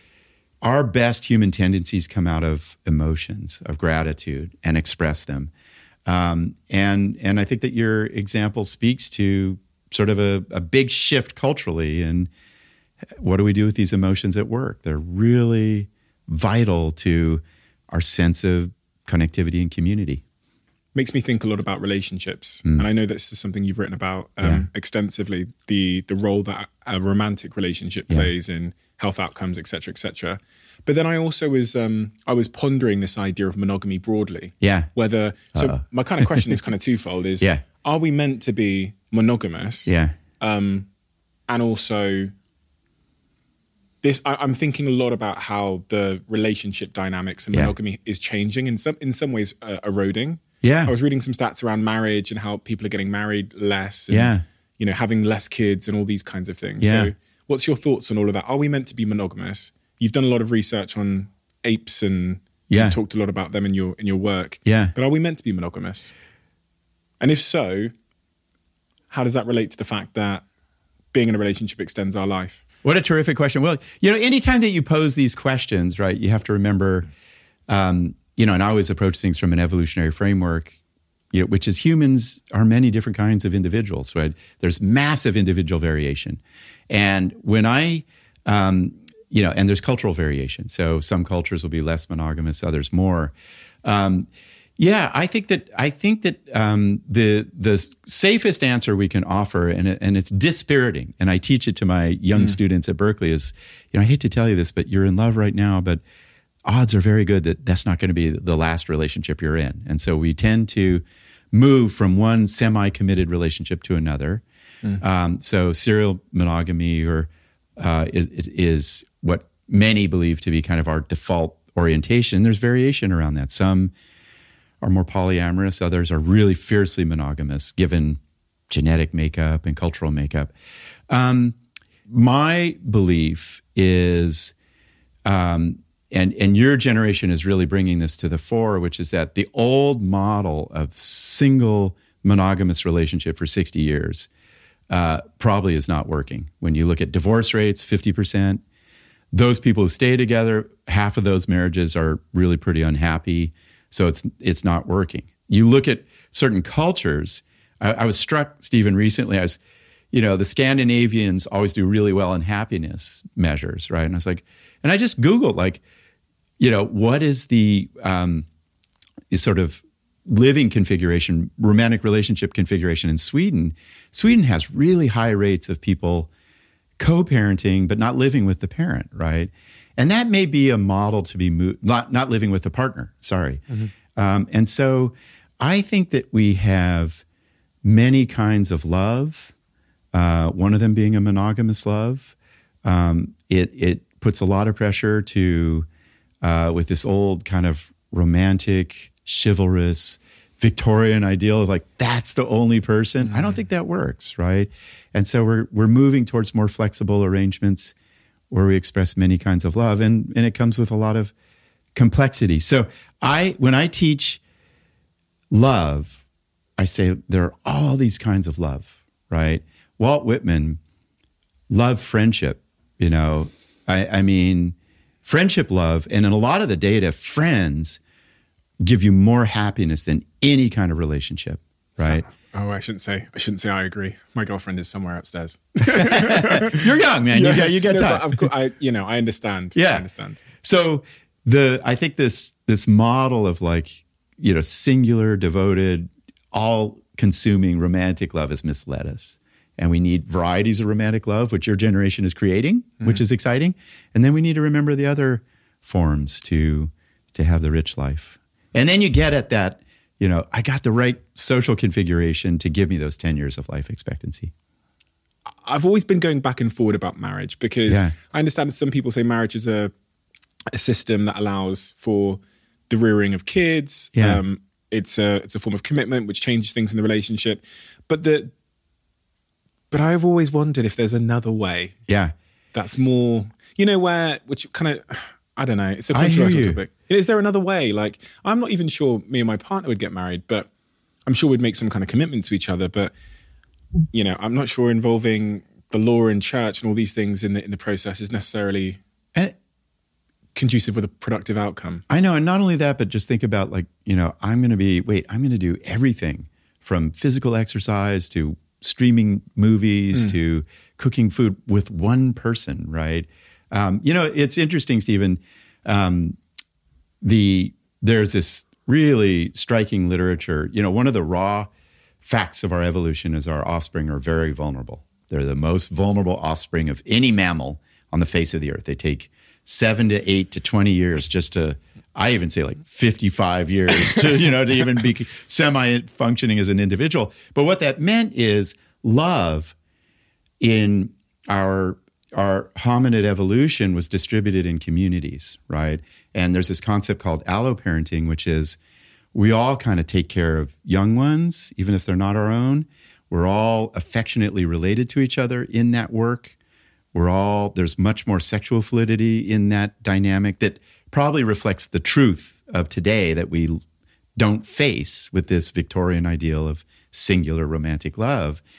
our best human tendencies come out of emotions, of gratitude, and express them. And I think that your example speaks to sort of a big shift culturally in what do we do with these emotions at work? They're really vital to our sense of connectivity and community. Makes me think a lot about relationships. And I know this is something you've written about extensively, the role that a romantic relationship plays in health outcomes, et cetera, et cetera. But then I also was pondering this idea of monogamy broadly. Yeah. So my kind of question is kind of twofold is, are we meant to be monogamous? Yeah. And also I'm thinking a lot about how the relationship dynamics and monogamy is changing, in some ways eroding. Yeah. I was reading some stats around marriage and how people are getting married less and, having less kids and all these kinds of things. Yeah. So what's your thoughts on all of that? Are we meant to be monogamous? You've done a lot of research on apes and you've talked a lot about them in your work. Yeah. But are we meant to be monogamous? And if so, how does that relate to the fact that being in a relationship extends our life? What a terrific question. Well, anytime that you pose these questions, right, you have to remember, and I always approach things from an evolutionary framework, which is humans are many different kinds of individuals, right? There's massive individual variation. And when and there's cultural variation. So some cultures will be less monogamous, others more. I think that the safest answer we can offer, and it's dispiriting, and I teach it to my young students at Berkeley, is, I hate to tell you this, but you're in love right now, but odds are very good that that's not going to be the last relationship you're in. And so we tend to move from one semi-committed relationship to another. So serial monogamy is what many believe to be kind of our default orientation. There's variation around that. Some are more polyamorous. Others are really fiercely monogamous, given genetic makeup and cultural makeup. My belief is, and your generation is really bringing this to the fore, which is that the old model of single monogamous relationship for 60 years probably is not working. When you look at divorce rates, 50%, those people who stay together, half of those marriages are really pretty unhappy. So it's not working. You look at certain cultures. I was struck, Stephen, recently. The Scandinavians always do really well in happiness measures, right? And I was like, and I just Googled, what is the sort of living configuration, romantic relationship configuration in Sweden? Sweden has really high rates of people co-parenting, but not living with the parent, right? And that may be a model to be not living with a partner, sorry. And so I think that we have many kinds of love, one of them being a monogamous love. It puts a lot of pressure to, with this old kind of romantic, chivalrous, Victorian ideal of that's the only person. I don't think that works, right? And so we're moving towards more flexible arrangements where we express many kinds of love, and it comes with a lot of complexity. So when I teach love, I say there are all these kinds of love, right? Walt Whitman loved friendship, I mean, friendship love, and in a lot of the data, friends give you more happiness than any kind of relationship, right? Oh, I shouldn't say I agree. My girlfriend is somewhere upstairs. You're young, man. You get time. But of course, I understand. Yeah. I understand. So I think this model of singular, devoted, all-consuming romantic love has misled us. And we need varieties of romantic love, which your generation is creating, which is exciting. And then we need to remember the other forms to have the rich life. And then you get at that, I got the right social configuration to give me those 10 years of life expectancy. I've always been going back and forward about marriage because I understand that some people say marriage is a system that allows for the rearing of kids. Yeah. It's a form of commitment which changes things in the relationship. But I've always wondered if there's another way. Yeah. That's more, which kind of, I don't know, it's a controversial topic. Is there another way? I'm not even sure me and my partner would get married, but I'm sure we'd make some kind of commitment to each other. But, I'm not sure involving the law and church and all these things in the process is necessarily conducive with a productive outcome. I know. And not only that, but just think about I'm going to do everything from physical exercise to streaming movies to cooking food with one person, right? It's interesting, Stephen. There's this really striking literature. One of the raw facts of our evolution is our offspring are very vulnerable. They're the most vulnerable offspring of any mammal on the face of the earth. They take 7 to 8 to 20 years just to, I even say 55 years to even be semi-functioning as an individual. But what that meant is love in our hominid evolution was distributed in communities, right? And there's this concept called alloparenting, which is we all kind of take care of young ones, even if they're not our own. We're all affectionately related to each other in that work. There's much more sexual fluidity in that dynamic that probably reflects the truth of today that we don't face with this Victorian ideal of singular romantic love.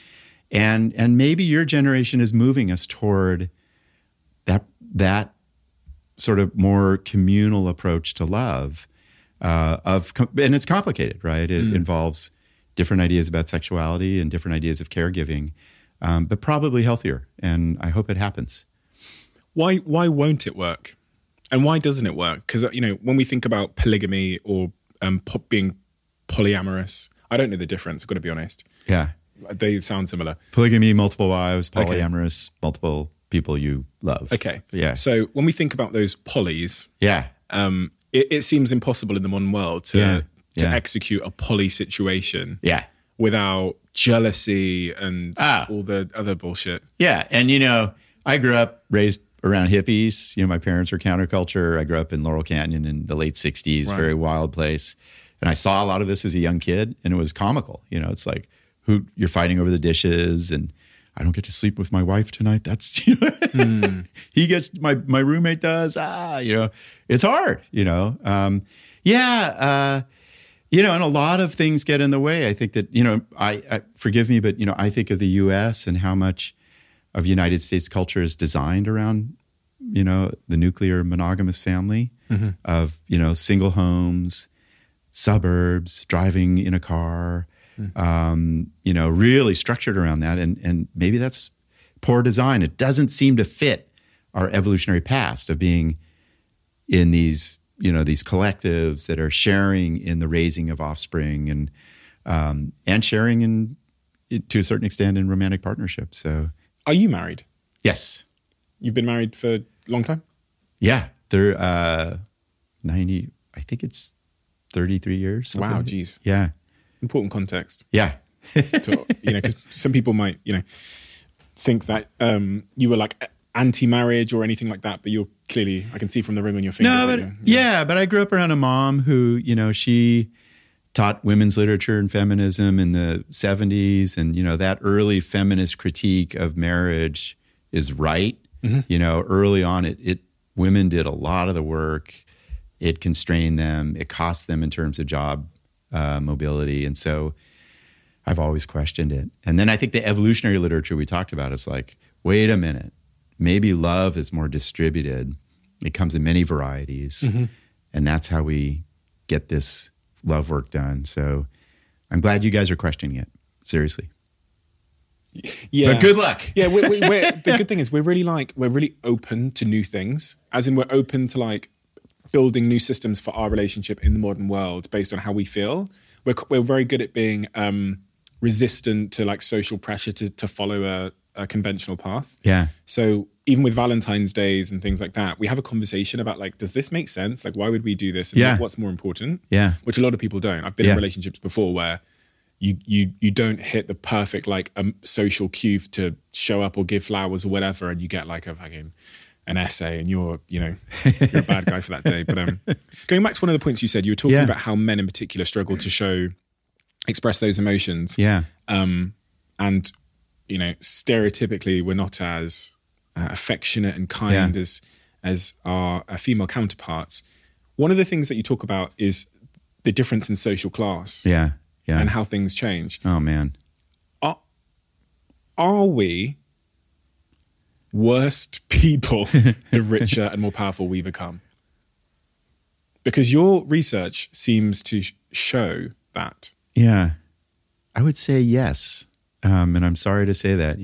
And maybe your generation is moving us toward that sort of more communal approach to love. And it's complicated, right? It involves different ideas about sexuality and different ideas of caregiving, but probably healthier. And I hope it happens. Why won't it work? And why doesn't it work? Because, when we think about polygamy or being polyamorous, I don't know the difference, I've got to be honest. Yeah. They sound similar. Polygamy, multiple wives, polyamorous, multiple people you love. Okay. Yeah. So when we think about those polys, yeah, it seems impossible in the modern world to execute a poly situation without jealousy and all the other bullshit. Yeah. And, I grew up raised around hippies. My parents were counterculture. I grew up in Laurel Canyon in the late 60s, very wild place. And I saw a lot of this as a young kid, and it was comical. It's like, you're fighting over the dishes, and I don't get to sleep with my wife tonight. That's, he gets, my roommate does, it's hard, and a lot of things get in the way. I think that, I forgive me, but, I think of the U.S. and how much of United States culture is designed around, the nuclear monogamous family of, single homes, suburbs, driving in a car, really structured around that. And maybe that's poor design. It doesn't seem to fit our evolutionary past of being in these, these collectives that are sharing in the raising of offspring and sharing to a certain extent in romantic partnerships. So, are you married? Yes. You've been married for a long time? Yeah. They're 90, I think it's 33 years. Wow, geez. Yeah. Important context. Yeah. Because some people might, think that you were like anti-marriage or anything like that, but you're clearly, I can see from the ring on your finger. No, but but I grew up around a mom who, she taught women's literature and feminism in the 70s. And, that early feminist critique of marriage is right. Early on, women did a lot of the work. It constrained them. It cost them in terms of job mobility. And so I've always questioned it. And then I think the evolutionary literature we talked about is like, wait a minute, maybe love is more distributed. It comes in many varieties. And that's how we get this love work done. So I'm glad you guys are questioning it. Seriously. Yeah. But good luck. Yeah. The good thing is we're really open to new things, as in we're open to like building new systems for our relationship in the modern world based on how we feel. We're very good at being resistant to like social pressure to follow a conventional path. Yeah. So even with Valentine's Days and things like that, we have a conversation about like, does this make sense? Like, why would we do this? And what's more important? Yeah. Which a lot of people don't. I've been in relationships before where you don't hit the perfect like social cue to show up or give flowers or whatever, and you get like an essay, and you're a bad guy for that day. But going back to one of the points you said, you were talking about how men in particular struggle to express those emotions. Yeah. And stereotypically we're not as affectionate and kind as our female counterparts. One of the things that you talk about is the difference in social class. Yeah. And how things change. Oh man. Are we worst people the richer and more powerful we become? Because your research seems to show that. Yeah, I would say yes. And I'm sorry to say that,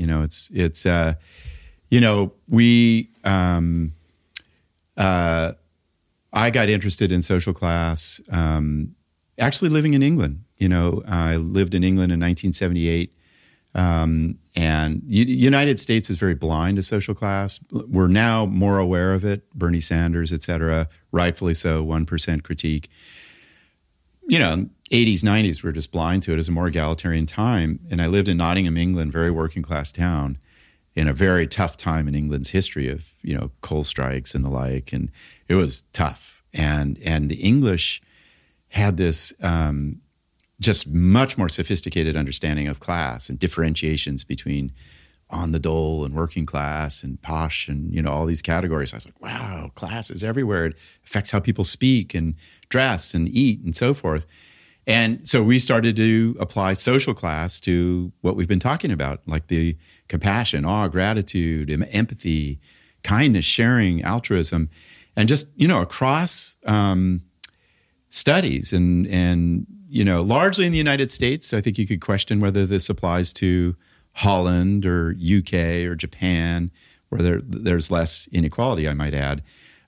I got interested in social class, actually living in England. I lived in England in 1978. And United States is very blind to social class. We're now more aware of it. Bernie Sanders, et cetera, rightfully so, 1% critique. 80s, 90s, we're just blind to it as a more egalitarian time. And I lived in Nottingham, England, very working class town, in a very tough time in England's history of, coal strikes and the like. And it was tough. And the English had this just much more sophisticated understanding of class and differentiations between on the dole and working class and posh and, all these categories. I was like, wow, class is everywhere. It affects how people speak and dress and eat and so forth. And so we started to apply social class to what we've been talking about, like the compassion, awe, gratitude, empathy, kindness, sharing, altruism, and just, across studies and largely in the United States. I think you could question whether this applies to Holland or UK or Japan, where there's less inequality, I might add.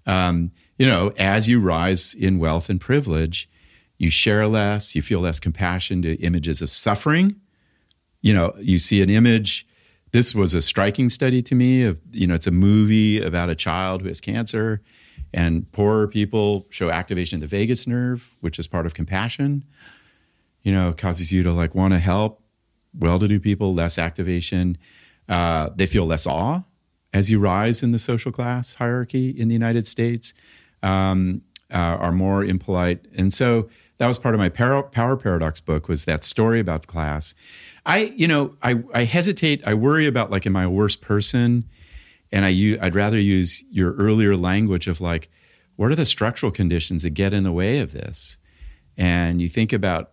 As you rise in wealth and privilege, you share less, you feel less compassion to images of suffering. You see an image. This was a striking study to me of, it's a movie about a child who has cancer, and poorer people show activation of the vagus nerve, which is part of compassion. Causes you to want to help. Well-to-do people, less activation. They feel less awe as you rise in the social class hierarchy in the United States, are more impolite. And so that was part of my Power Paradox book, was that story about the class. I hesitate. I worry about am I a worse person? And I'd rather use your earlier language of what are the structural conditions that get in the way of this? And you think about,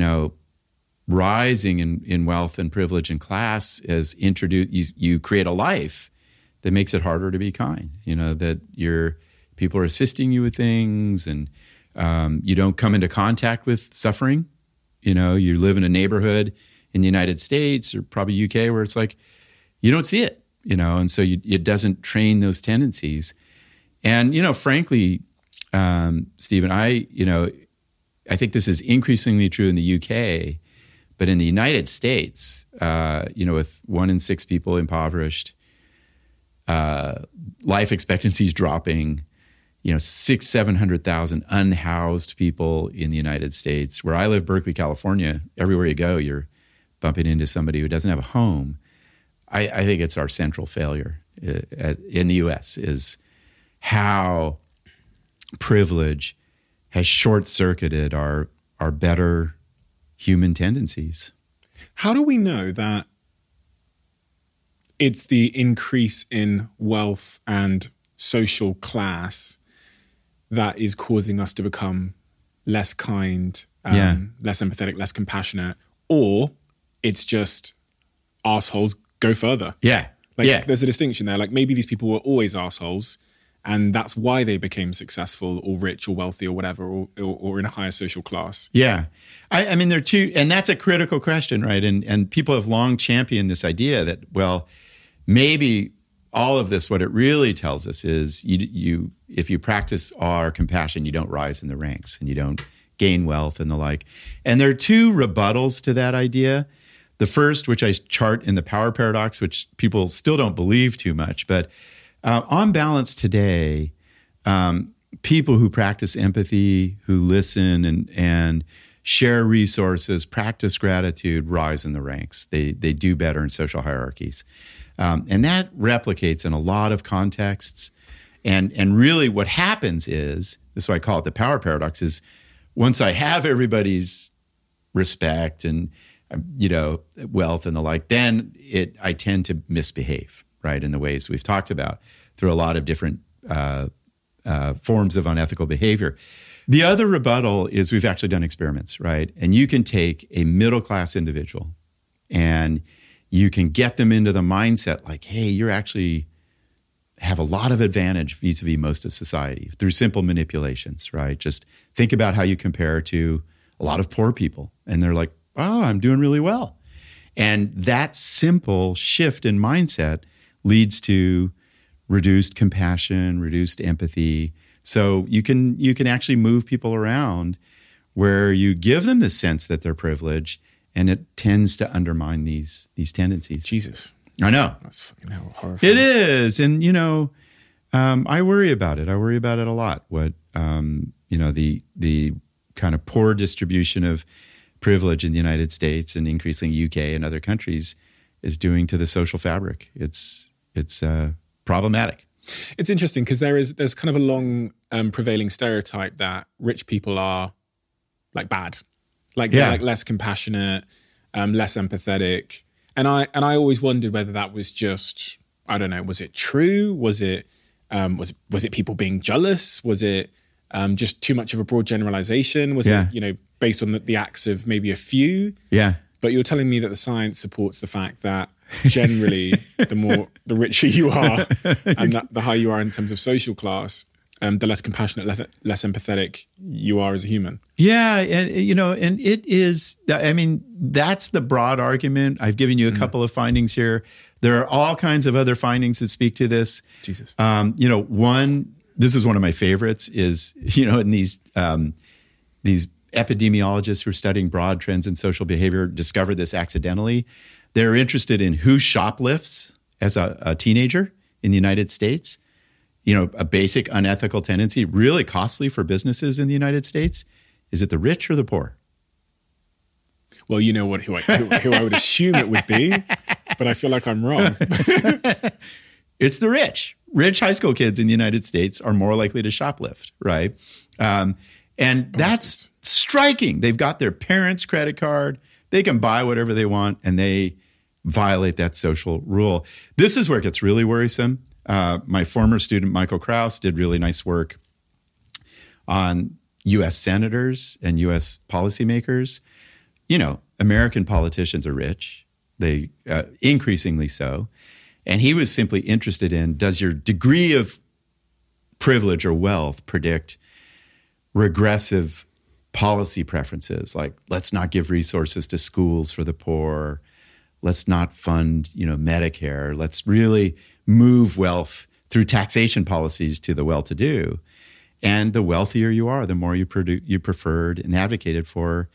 rising in wealth and privilege and class as you create a life that makes it harder to be kind. That people are assisting you with things, and you don't come into contact with suffering. You live in a neighborhood in the United States or probably UK where it's you don't see it, and so it doesn't train those tendencies. And, frankly, Stephen, I think this is increasingly true in the UK, but in the United States, with 1 in 6 people impoverished, life expectancy is dropping, 600,000-700,000 unhoused people in the United States. Where I live, Berkeley, California, everywhere you go, you're bumping into somebody who doesn't have a home. I think it's our central failure in the U.S. is how privilege has short-circuited our better human tendencies. How do we know that it's the increase in wealth and social class that is causing us to become less kind, less empathetic, less compassionate, or it's just assholes go further? There's a distinction there. Maybe these people were always assholes, and that's why they became successful or rich or wealthy or whatever, or in a higher social class. Yeah. I mean, there are two, and that's a critical question, right? And people have long championed this idea that, maybe all of this, what it really tells us is you if you practice our compassion, you don't rise in the ranks and you don't gain wealth and the like. And there are two rebuttals to that idea. The first, which I chart in the Power Paradox, which people still don't believe too much, but on balance today, people who practice empathy, who listen and share resources, practice gratitude, rise in the ranks. They do better in social hierarchies. And that replicates in a lot of contexts. And really what happens is, this is why I call it the Power Paradox, is once I have everybody's respect and wealth and the like, then I tend to misbehave, right, in the ways we've talked about through a lot of different forms of unethical behavior. The other rebuttal is we've actually done experiments, right? And you can take a middle-class individual and you can get them into the mindset hey, you're actually have a lot of advantage vis-a-vis most of society through simple manipulations, right? Just think about how you compare to a lot of poor people. And they're like, oh, I'm doing really well. And that simple shift in mindset leads to reduced compassion, reduced empathy. So you can actually move people around where you give them the sense that they're privileged, and it tends to undermine these tendencies. Jesus. I know. That's fucking horrifying. It is. And, I worry about it. I worry about it a lot. What, the kind of poor distribution of privilege in the United States and increasingly UK and other countries is doing to the social fabric. It's problematic. It's interesting because there's kind of a long prevailing stereotype that rich people are bad, they're less compassionate, less empathetic, and I always wondered whether that was just, I don't know, was it true? Was it people being jealous? Was it just too much of a broad generalization? Was it, based on the acts of maybe a few? Yeah. But you're telling me that the science supports the fact that generally, the richer you are, and that the higher you are in terms of social class, the less compassionate, less empathetic you are as a human. Yeah, and it is. I mean, that's the broad argument. I've given you a couple of findings here. There are all kinds of other findings that speak to this. Jesus. One. This is one of my favorites. Is in these epidemiologists who are studying broad trends in social behavior discovered this accidentally. They're interested in who shoplifts as a teenager in the United States. A basic unethical tendency, really costly for businesses in the United States. Is it the rich or the poor? Well, you know who I would assume it would be, but I feel like I'm wrong. It's the rich. Rich high school kids in the United States are more likely to shoplift, right? And that's striking. They've got their parents' credit card. They can buy whatever they want, and they violate that social rule. This is where it gets really worrisome. My former student, Michael Krauss, did really nice work on U.S. senators and U.S. policymakers. American politicians are rich. They increasingly so. And he was simply interested in, does your degree of privilege or wealth predict regressive policy preferences? Like, let's not give resources to schools for the poor. Let's not fund, Medicare. Let's really move wealth through taxation policies to the well-to-do. And the wealthier you are, the more you preferred and advocated for,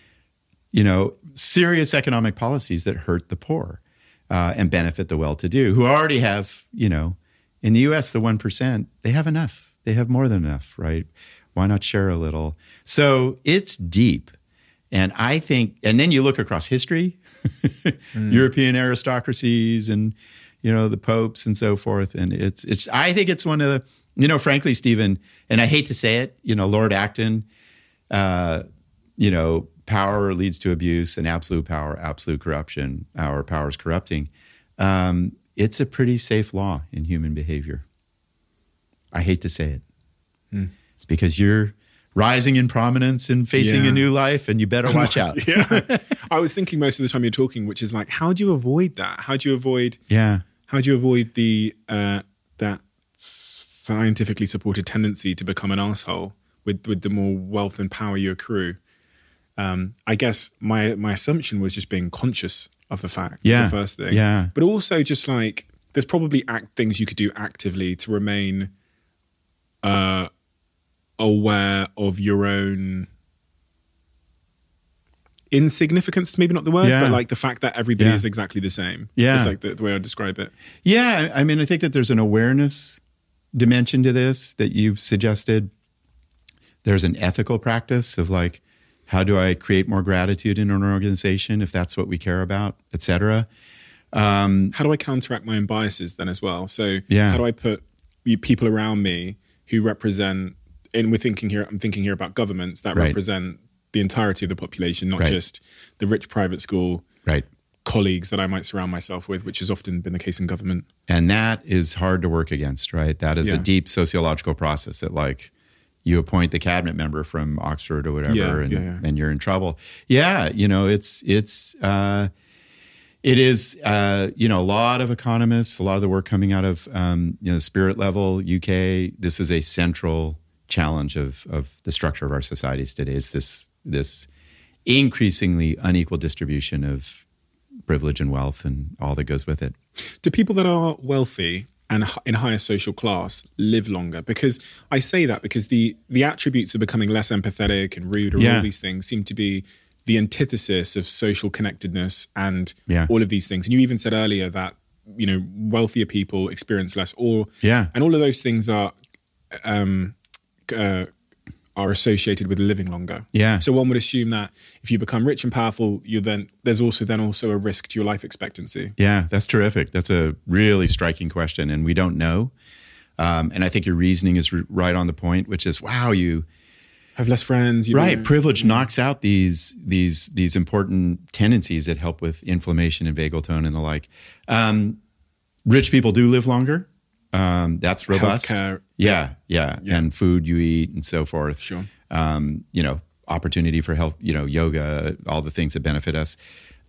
serious economic policies that hurt the poor and benefit the well-to-do, who already have, in the U.S., the 1%, they have enough. They have more than enough, right? Why not share a little? So it's deep. And I think, and then you look across history, European aristocracies and, the popes and so forth. And I think it's one of the, frankly, Stephen, and I hate to say it, Lord Acton, power leads to abuse, and absolute power, absolute corruption. Our power is corrupting. It's a pretty safe law in human behavior. I hate to say it. It's because you're rising in prominence and facing a new life, and you better watch out. I was thinking most of the time you're talking, which is like, how do you avoid that? How do you avoid the that scientifically supported tendency to become an asshole with the more wealth and power you accrue? I guess my assumption was just being conscious of the fact. The first thing. But also just like, there's probably things you could do actively to remain aware of your own insignificance, maybe not the word, but like the fact that everybody is exactly the same. It's like the way I describe it. I mean, I think that there's an awareness dimension to this that you've suggested. There's an ethical practice of like, how do I create more gratitude in an organization if that's what we care about, et cetera? How do I counteract my own biases then as well? So how do I put people around me who represent, and I'm thinking here about governments that represent the entirety of the population, not just the rich private school colleagues that I might surround myself with, which has often been the case in government. And that is hard to work against, right? That is a deep sociological process that like, you appoint the cabinet member from Oxford or whatever, and you're in trouble. It is, a lot of economists, a lot of the work coming out of, Spirit Level, UK, this is a central challenge of the structure of our societies today. Is this increasingly unequal distribution of privilege and wealth and all that goes with it. Do people that are wealthy and in higher social class live longer? Because I say that because the attributes of becoming less empathetic and rude or all these things seem to be the antithesis of social connectedness and all of these things. And you even said earlier that, wealthier people experience less and all of those things are associated with living longer. So one would assume that if you become rich and powerful, there's also a risk to your life expectancy. Yeah, that's terrific. That's a really striking question, and we don't know. And I think your reasoning is right on the point, which is, wow, you have less friends. Privilege knocks out these important tendencies that help with inflammation and vagal tone and the like. Rich people do live longer. That's robust. Healthcare Yeah. And food you eat and so forth. Sure. Opportunity for health, yoga, all the things that benefit us.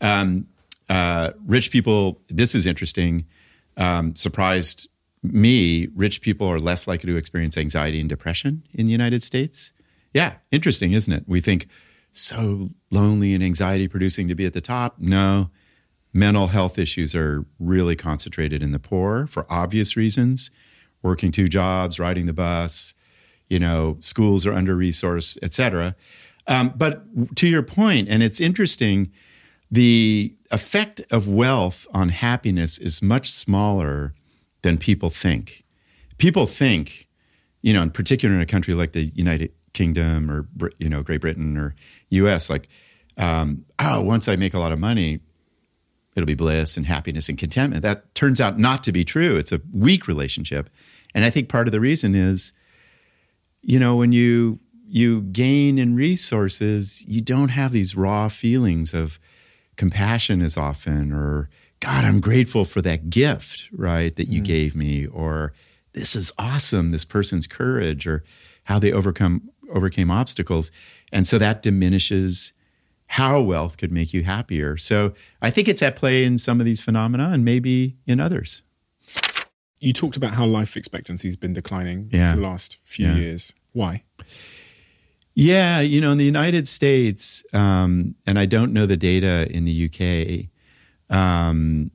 Rich people, this is interesting, surprised me, rich people are less likely to experience anxiety and depression in the United States. Yeah, interesting, isn't it? We think so lonely and anxiety producing to be at the top. No, mental health issues are really concentrated in the poor for obvious reasons. Working 2 jobs, riding the bus, schools are under-resourced, et cetera. But to your point, and it's interesting, the effect of wealth on happiness is much smaller than people think. People think, in particular in a country like the United Kingdom or, Great Britain or US, like, once I make a lot of money, it'll be bliss and happiness and contentment. That turns out not to be true. It's a weak relationship. And I think part of the reason is, when you gain in resources, you don't have these raw feelings of compassion as often, or God, I'm grateful for that gift, right, that you gave me, or this is awesome, this person's courage, or how they overcame obstacles. And so that diminishes how wealth could make you happier. So I think it's at play in some of these phenomena and maybe in others. You talked about how life expectancy has been declining for the last few years. Why? Yeah, in the United States, and I don't know the data in the UK, and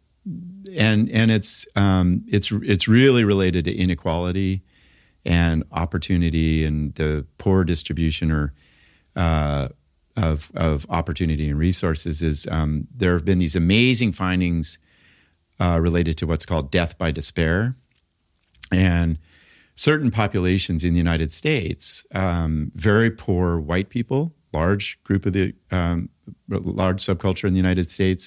it's really related to inequality and opportunity and the poor distribution of opportunity and resources. Is there have been these amazing findings related to what's called death by despair, and certain populations in the United States, very poor white people, large group of the large subculture in the United States,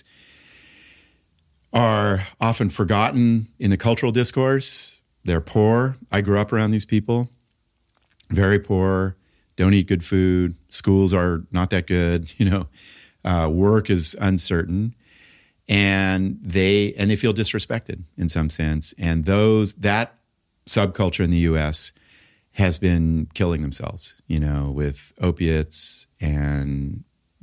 are often forgotten in the cultural discourse. They're poor. I grew up around these people, very poor, don't eat good food. Schools are not that good. Work is uncertain, and they feel disrespected in some sense. And that subculture in the U.S. has been killing themselves, with opiates and,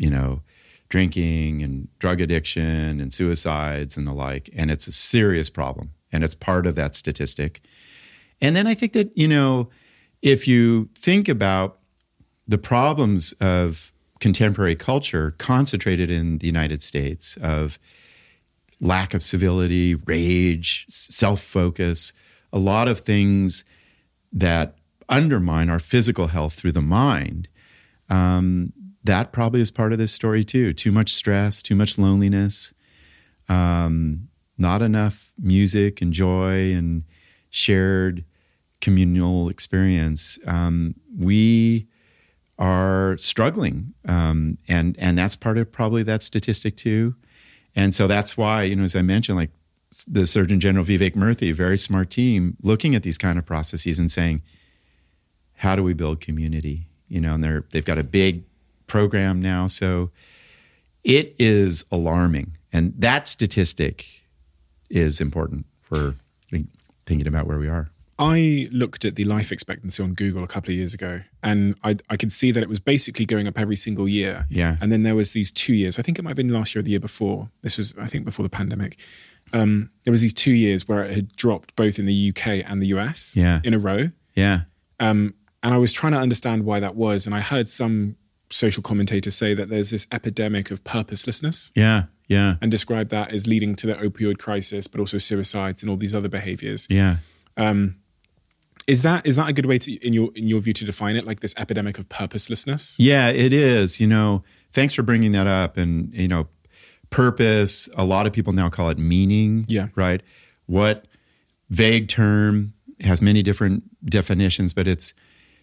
drinking and drug addiction and suicides and the like. And it's a serious problem. And it's part of that statistic. And then I think that, if you think about the problems of contemporary culture concentrated in the United States of lack of civility, rage, self-focus, a lot of things that undermine our physical health through the mind, that probably is part of this story too. Too much stress, too much loneliness, not enough music and joy and shared communal experience. We are struggling, and that's part of probably that statistic too. And so that's why, as I mentioned, like the Surgeon General Vivek Murthy, a very smart team, looking at these kind of processes and saying, how do we build community? And they've got a big program now. So it is alarming. And that statistic is important for thinking about where we are. I looked at the life expectancy on Google a couple of years ago, and I could see that it was basically going up every single year. Yeah. And then there was these 2 years. I think it might have been last year or the year before. This was, I think, before the pandemic. There was these 2 years where it had dropped both in the UK and the US in a row. Yeah. And I was trying to understand why that was. And I heard some social commentators say that there's this epidemic of purposelessness. Yeah. Yeah. And describe that as leading to the opioid crisis, but also suicides and all these other behaviors. Yeah. Is that a good way to, in your view, to define it, like this epidemic of purposelessness? Yeah, it is. Thanks for bringing that up. And, purpose, a lot of people now call it meaning. Yeah. Right? What vague term has many different definitions, but it's,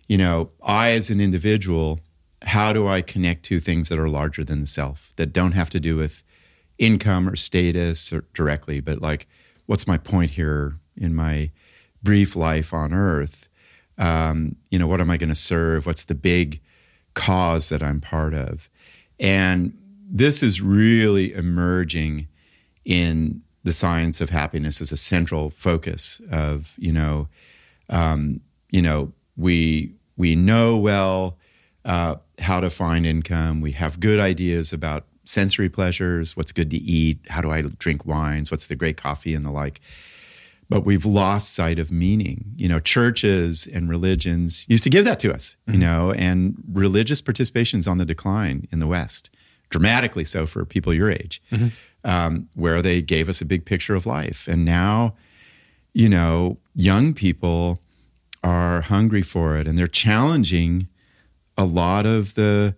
I as an individual, how do I connect to things that are larger than the self, that don't have to do with income or status or directly, but like, what's my point here in my brief life on earth? What am I going to serve? What's the big cause that I'm part of? And this is really emerging in the science of happiness as a central focus of, You know, we know well how to find income. We have good ideas about sensory pleasures, what's good to eat, how do I drink wines, what's the great coffee and the like. But we've lost sight of meaning. You know, churches and religions used to give that to us, you know, and religious participation is on the decline in the West, dramatically so for people your age, where they gave us a big picture of life. And now, you know, young people are hungry for it, and they're challenging a lot of the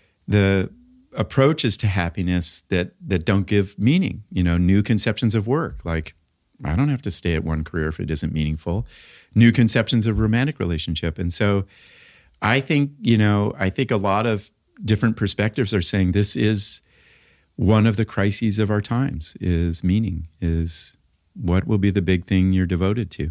approaches to happiness that don't give meaning. You know, new conceptions of work, like I don't have to stay at one career if it isn't meaningful. New conceptions of romantic relationship. And so I think, you know, a lot of different perspectives are saying this is one of the crises of our times, is meaning, is what will be the big thing you're devoted to.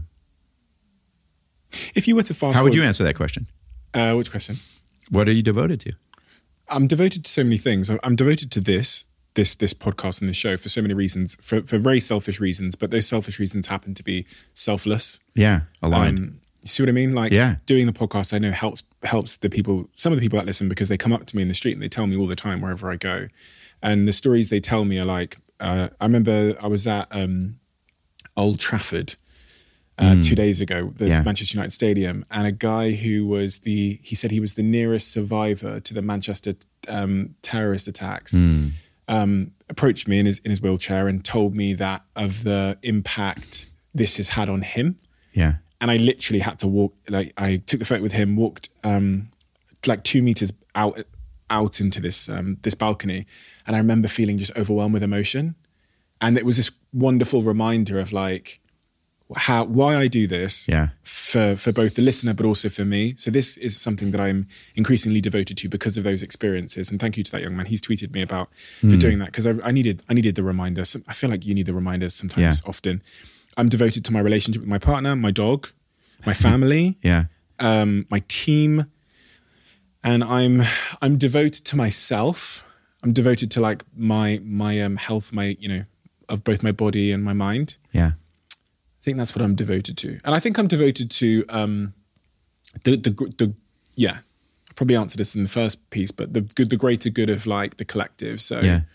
If you were to fast How would you answer that question? Which question? What are you devoted to? I'm devoted to so many things. I'm devoted to this podcast and this show for so many reasons, for very selfish reasons, but those selfish reasons happen to be selfless. Yeah, aligned. You see what I mean? Like doing the podcast, I know helps the people, some of the people that listen, because they come up to me in the street and they tell me all the time wherever I go. And the stories they tell me are like, I remember I was at Old Trafford 2 days ago, the Manchester United Stadium, and a guy who he said he was the nearest survivor to the Manchester terrorist attacks, approached me in his wheelchair and told me that of the impact this has had on him. Yeah. And I literally had to walk, like I took the photo with him, walked like 2 meters out into this balcony, and I remember feeling just overwhelmed with emotion. And it was this wonderful reminder of like why I do this for both the listener but also for me. So this is something that I'm increasingly devoted to because of those experiences. And thank you to that young man. He's tweeted me about for doing that, because I needed the reminder. I feel like you need the reminders sometimes, often. I'm devoted to my relationship with my partner, my dog, my family, my team, and I'm devoted to myself. I'm devoted to like my health, of both my body and my mind. Yeah. I think that's what I'm devoted to. And I think I'm devoted to I probably answered this in the first piece, but the greater good of like the collective. So,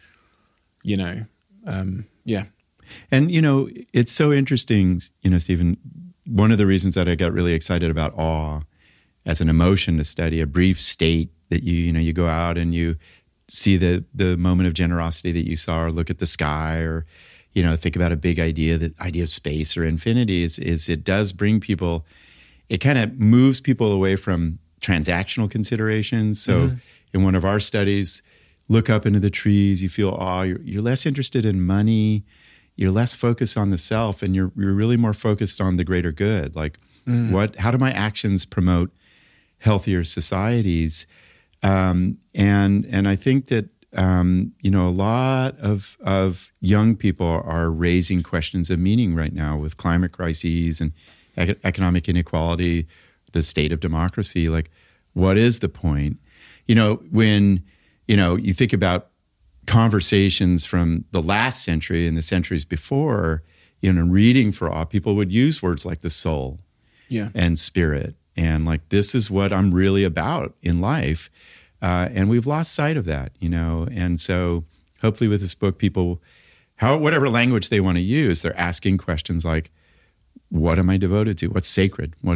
And, you know, it's so interesting, you know, Stephen, one of the reasons that I got really excited about awe as an emotion to study, a brief state that you go out and you see the moment of generosity that you saw, or look at the sky, or, you know, think about a big idea, the idea of space or infinity is it does bring people, it kind of moves people away from transactional considerations. So in one of our studies, look up into the trees, you feel awe, you're less interested in money, you're less focused on the self, and you're really more focused on the greater good. Like how do my actions promote healthier societies? And I think that, you know, a lot of young people are raising questions of meaning right now with climate crises and economic inequality, the state of democracy. Like, what is the point? You know, when, you know, you think about conversations from the last century and the centuries before, you know, reading for awe, people would use words like the soul and spirit. And like, this is what I'm really about in life. And we've lost sight of that, you know. And so hopefully with this book, people, whatever language they want to use, they're asking questions like, what am I devoted to? What's sacred? Why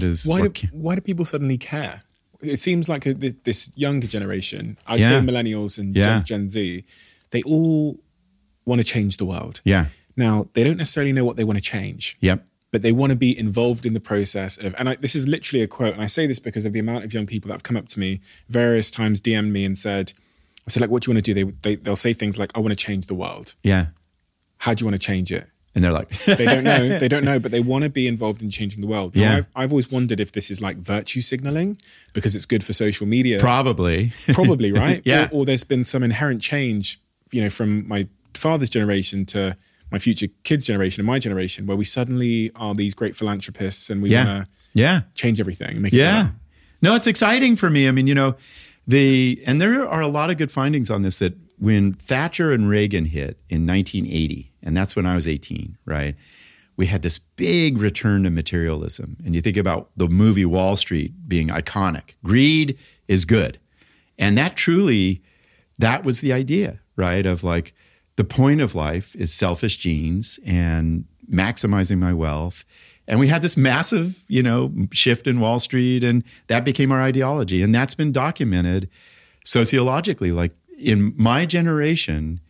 do people suddenly care? It seems like this younger generation, I'd say millennials and Gen Z, they all want to change the world. Yeah. Now, they don't necessarily know what they want to change. Yep. But they want to be involved in the process of, and this is literally a quote, and I say this because of the amount of young people that have come up to me various times, DM'd me and said, like, what do you want to do? They'll say things like, I want to change the world. Yeah. How do you want to change it? And they're like, they don't know, but they want to be involved in changing the world. Now, yeah. I've always wondered if this is like virtue signaling because it's good for social media. Probably, right? Yeah. Or there's been some inherent change, you know, from my father's generation to my future kids' generation and my generation, where we suddenly are these great philanthropists and we want to change everything and make it better. No, it's exciting for me. I mean, you know, and there are a lot of good findings on this, that when Thatcher and Reagan hit in 1980, and that's when I was 18, right? we had this big return to materialism. And you think about the movie Wall Street being iconic. Greed is good. And that was the idea, right? Of like, the point of life is selfish genes and maximizing my wealth. And we had this massive, shift in Wall Street, and that became our ideology. And that's been documented sociologically. Like in my generation,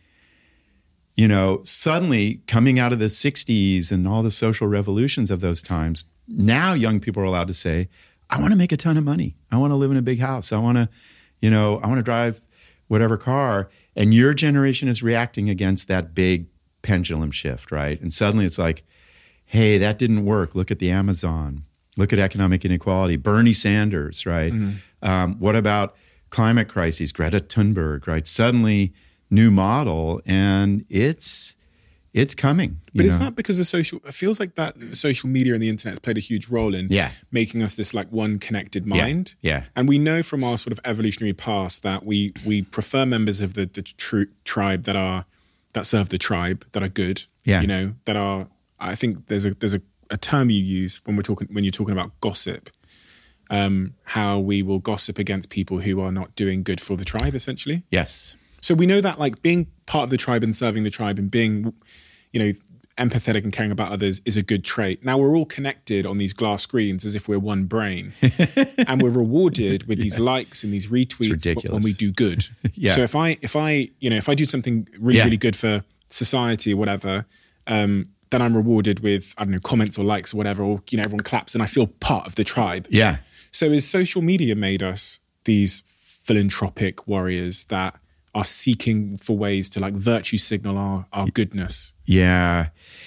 suddenly coming out of the 60s and all the social revolutions of those times, now young people are allowed to say, I want to make a ton of money. I want to live in a big house. I want to drive whatever car. And your generation is reacting against that big pendulum shift, right? And suddenly it's like, hey, that didn't work. Look at the Amazon. Look at economic inequality. Bernie Sanders, right? Mm-hmm. What about climate crises? Greta Thunberg, right? Suddenly, new model, and it's coming. But it's not because it feels like that social media and the internet has played a huge role in making us this like one connected mind. Yeah. And we know from our sort of evolutionary past that we prefer members of the tribe that serve the tribe, that are good. Yeah. That are, I think there's a term you use when you're talking about gossip. How we will gossip against people who are not doing good for the tribe, essentially. Yes. So we know that like being part of the tribe and serving the tribe and being, empathetic and caring about others is a good trait. Now we're all connected on these glass screens as if we're one brain, and we're rewarded with these likes and these retweets when we do good. So if I do something really good for society or whatever, then I'm rewarded with, I don't know, comments or likes or whatever, or everyone claps and I feel part of the tribe. Yeah. So has social media made us these philanthropic warriors that are seeking for ways to like virtue signal our goodness? Yeah.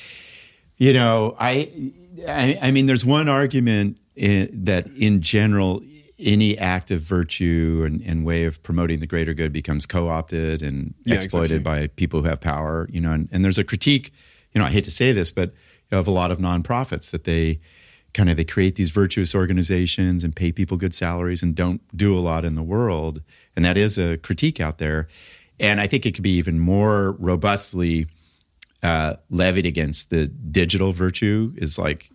I mean, there's one argument that in general, any act of virtue and way of promoting the greater good becomes co-opted and exploited by people who have power, and there's a critique, I hate to say this, but of a lot of nonprofits that they create these virtuous organizations and pay people good salaries and don't do a lot in the world. And that is a critique out there. And I think it could be even more robustly levied against the digital virtue. Is like,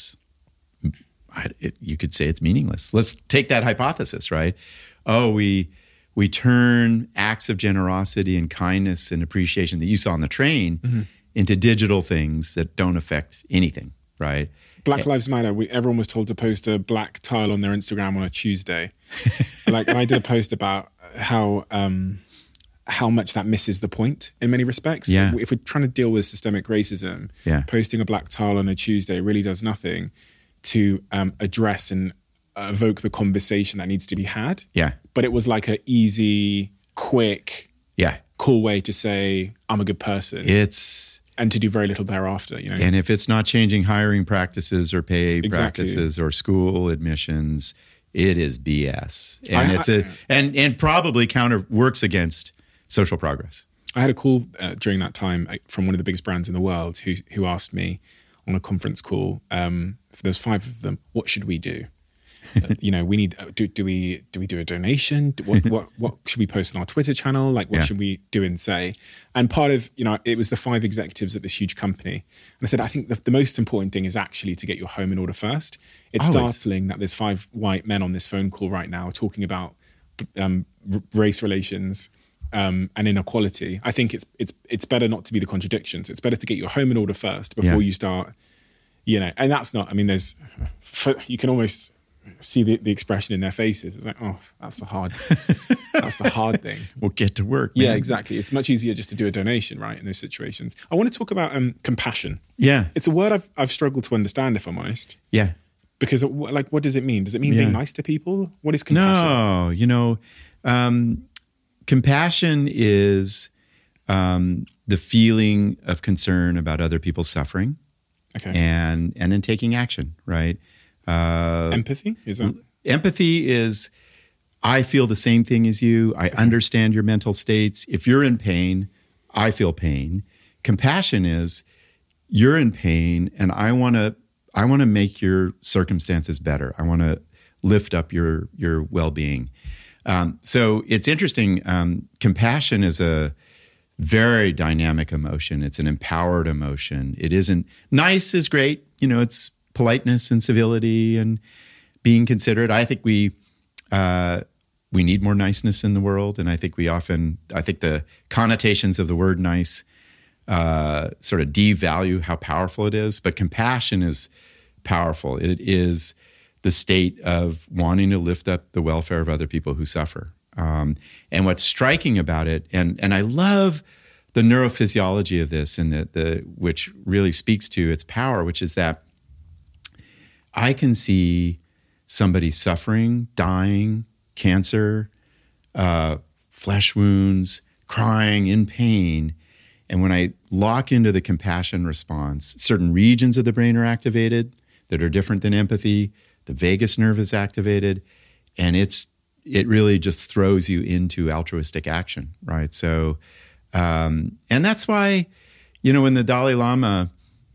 you could say it's meaningless. Let's take that hypothesis, right? Oh, we turn acts of generosity and kindness and appreciation that you saw on the train into digital things that don't affect anything, right? Black Lives Matter. Everyone was told to post a black tile on their Instagram on a Tuesday. And I did a post about how much that misses the point in many respects. Yeah. If we're trying to deal with systemic racism, posting a black tile on a Tuesday really does nothing to address and evoke the conversation that needs to be had. Yeah. But it was like an easy, quick, cool way to say, I'm a good person. And to do very little thereafter, And if it's not changing hiring practices or pay practices or school admissions, it is BS. And and probably works against social progress. I had a call during that time from one of the biggest brands in the world who asked me on a conference call, there's 5 of them, what should we do? We need, do we do a donation? What should we post on our Twitter channel? Like, what should we do and say? And part of, it was the 5 executives at this huge company. And I said, I think the most important thing is actually to get your home in order first. It's startling that there's 5 white men on this phone call right now talking about race relations and inequality. I think it's better not to be the contradictions. It's better to get your home in order first before you start, and that's not, you can almost see the expression in their faces. It's like, oh, that's the hard thing. We'll get to work, man. Yeah, exactly. It's much easier just to do a donation, right, in those situations. I want to talk about compassion. Yeah. It's a word I've struggled to understand, if I'm honest. Yeah. Because, what does it mean? Does it mean being nice to people? What is compassion? No, compassion is the feeling of concern about other people's suffering. Okay. And then taking action, right? Empathy? Is that? Empathy is, I feel the same thing as you. I understand your mental states. If you're in pain, I feel pain. Compassion is, you're in pain and I want to make your circumstances better. I want to lift up your well-being. So it's interesting. Compassion is very dynamic emotion. It's an empowered emotion. It isn't, nice is great. It's politeness and civility and being considerate. I think we need more niceness in the world. And I think the connotations of the word nice sort of devalue how powerful it is. But compassion is powerful. It is the state of wanting to lift up the welfare of other people who suffer. And what's striking about it, and I love the neurophysiology of this, and which really speaks to its power, which is that I can see somebody suffering, dying, cancer, flesh wounds, crying, in pain. And when I lock into the compassion response, certain regions of the brain are activated that are different than empathy. The vagus nerve is activated, and it really just throws you into altruistic action, right? So, and that's why, when the Dalai Lama,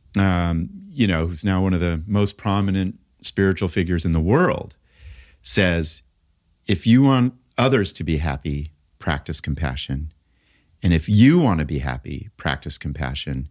who's now one of the most prominent spiritual figures in the world, says, if you want others to be happy, practice compassion. And if you want to be happy, practice compassion.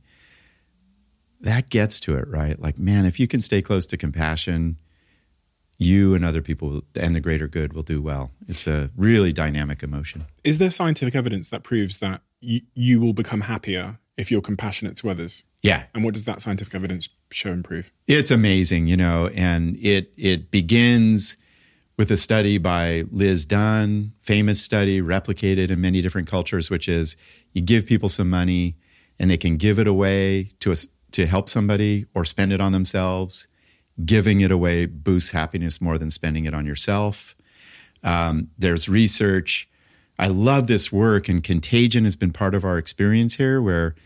That gets to it, right? Like, man, if you can stay close to compassion, you and other people and the greater good will do well. It's a really dynamic emotion. Is there scientific evidence that proves that you will become happier if you're compassionate to others? Yeah. And what does that scientific evidence show and prove? It's amazing, and it begins with a study by Liz Dunn, famous study replicated in many different cultures, which is you give people some money and they can give it away to help somebody or spend it on themselves. Giving it away boosts happiness more than spending it on yourself. There's research. I love this work, and contagion has been part of our experience here, where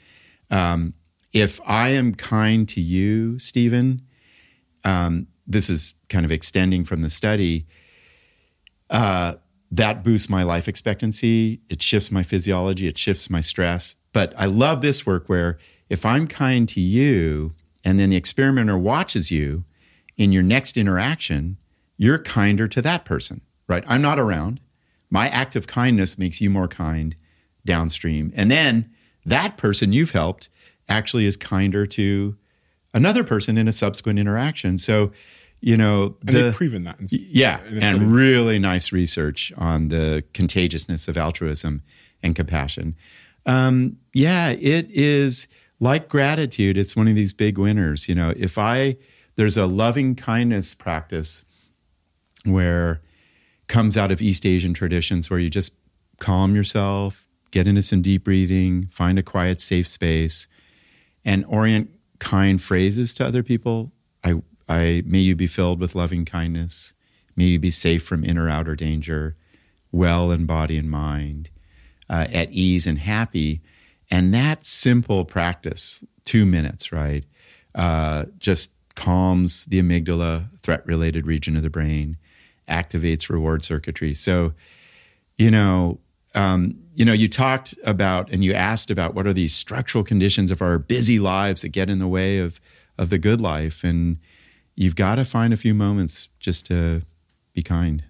if I am kind to you, Stephen, this is kind of extending from the study, that boosts my life expectancy. It shifts my physiology. It shifts my stress. But I love this work where if I'm kind to you and then the experimenter watches you, in your next interaction, you're kinder to that person, right? I'm not around. My act of kindness makes you more kind downstream. And then that person you've helped actually is kinder to another person in a subsequent interaction. So, and they've proven that. And really nice research on the contagiousness of altruism and compassion. It is like gratitude. It's one of these big winners. There's a loving kindness practice where comes out of East Asian traditions where you just calm yourself, get into some deep breathing, find a quiet, safe space, and orient kind phrases to other people. I may you be filled with loving kindness. May you be safe from inner outer danger, well in body and mind, at ease and happy. And that simple practice, 2 minutes, right, just calms the amygdala, threat-related region of the brain, activates reward circuitry. So, you talked about and you asked about what are these structural conditions of our busy lives that get in the way of the good life, and you've got to find a few moments just to be kind.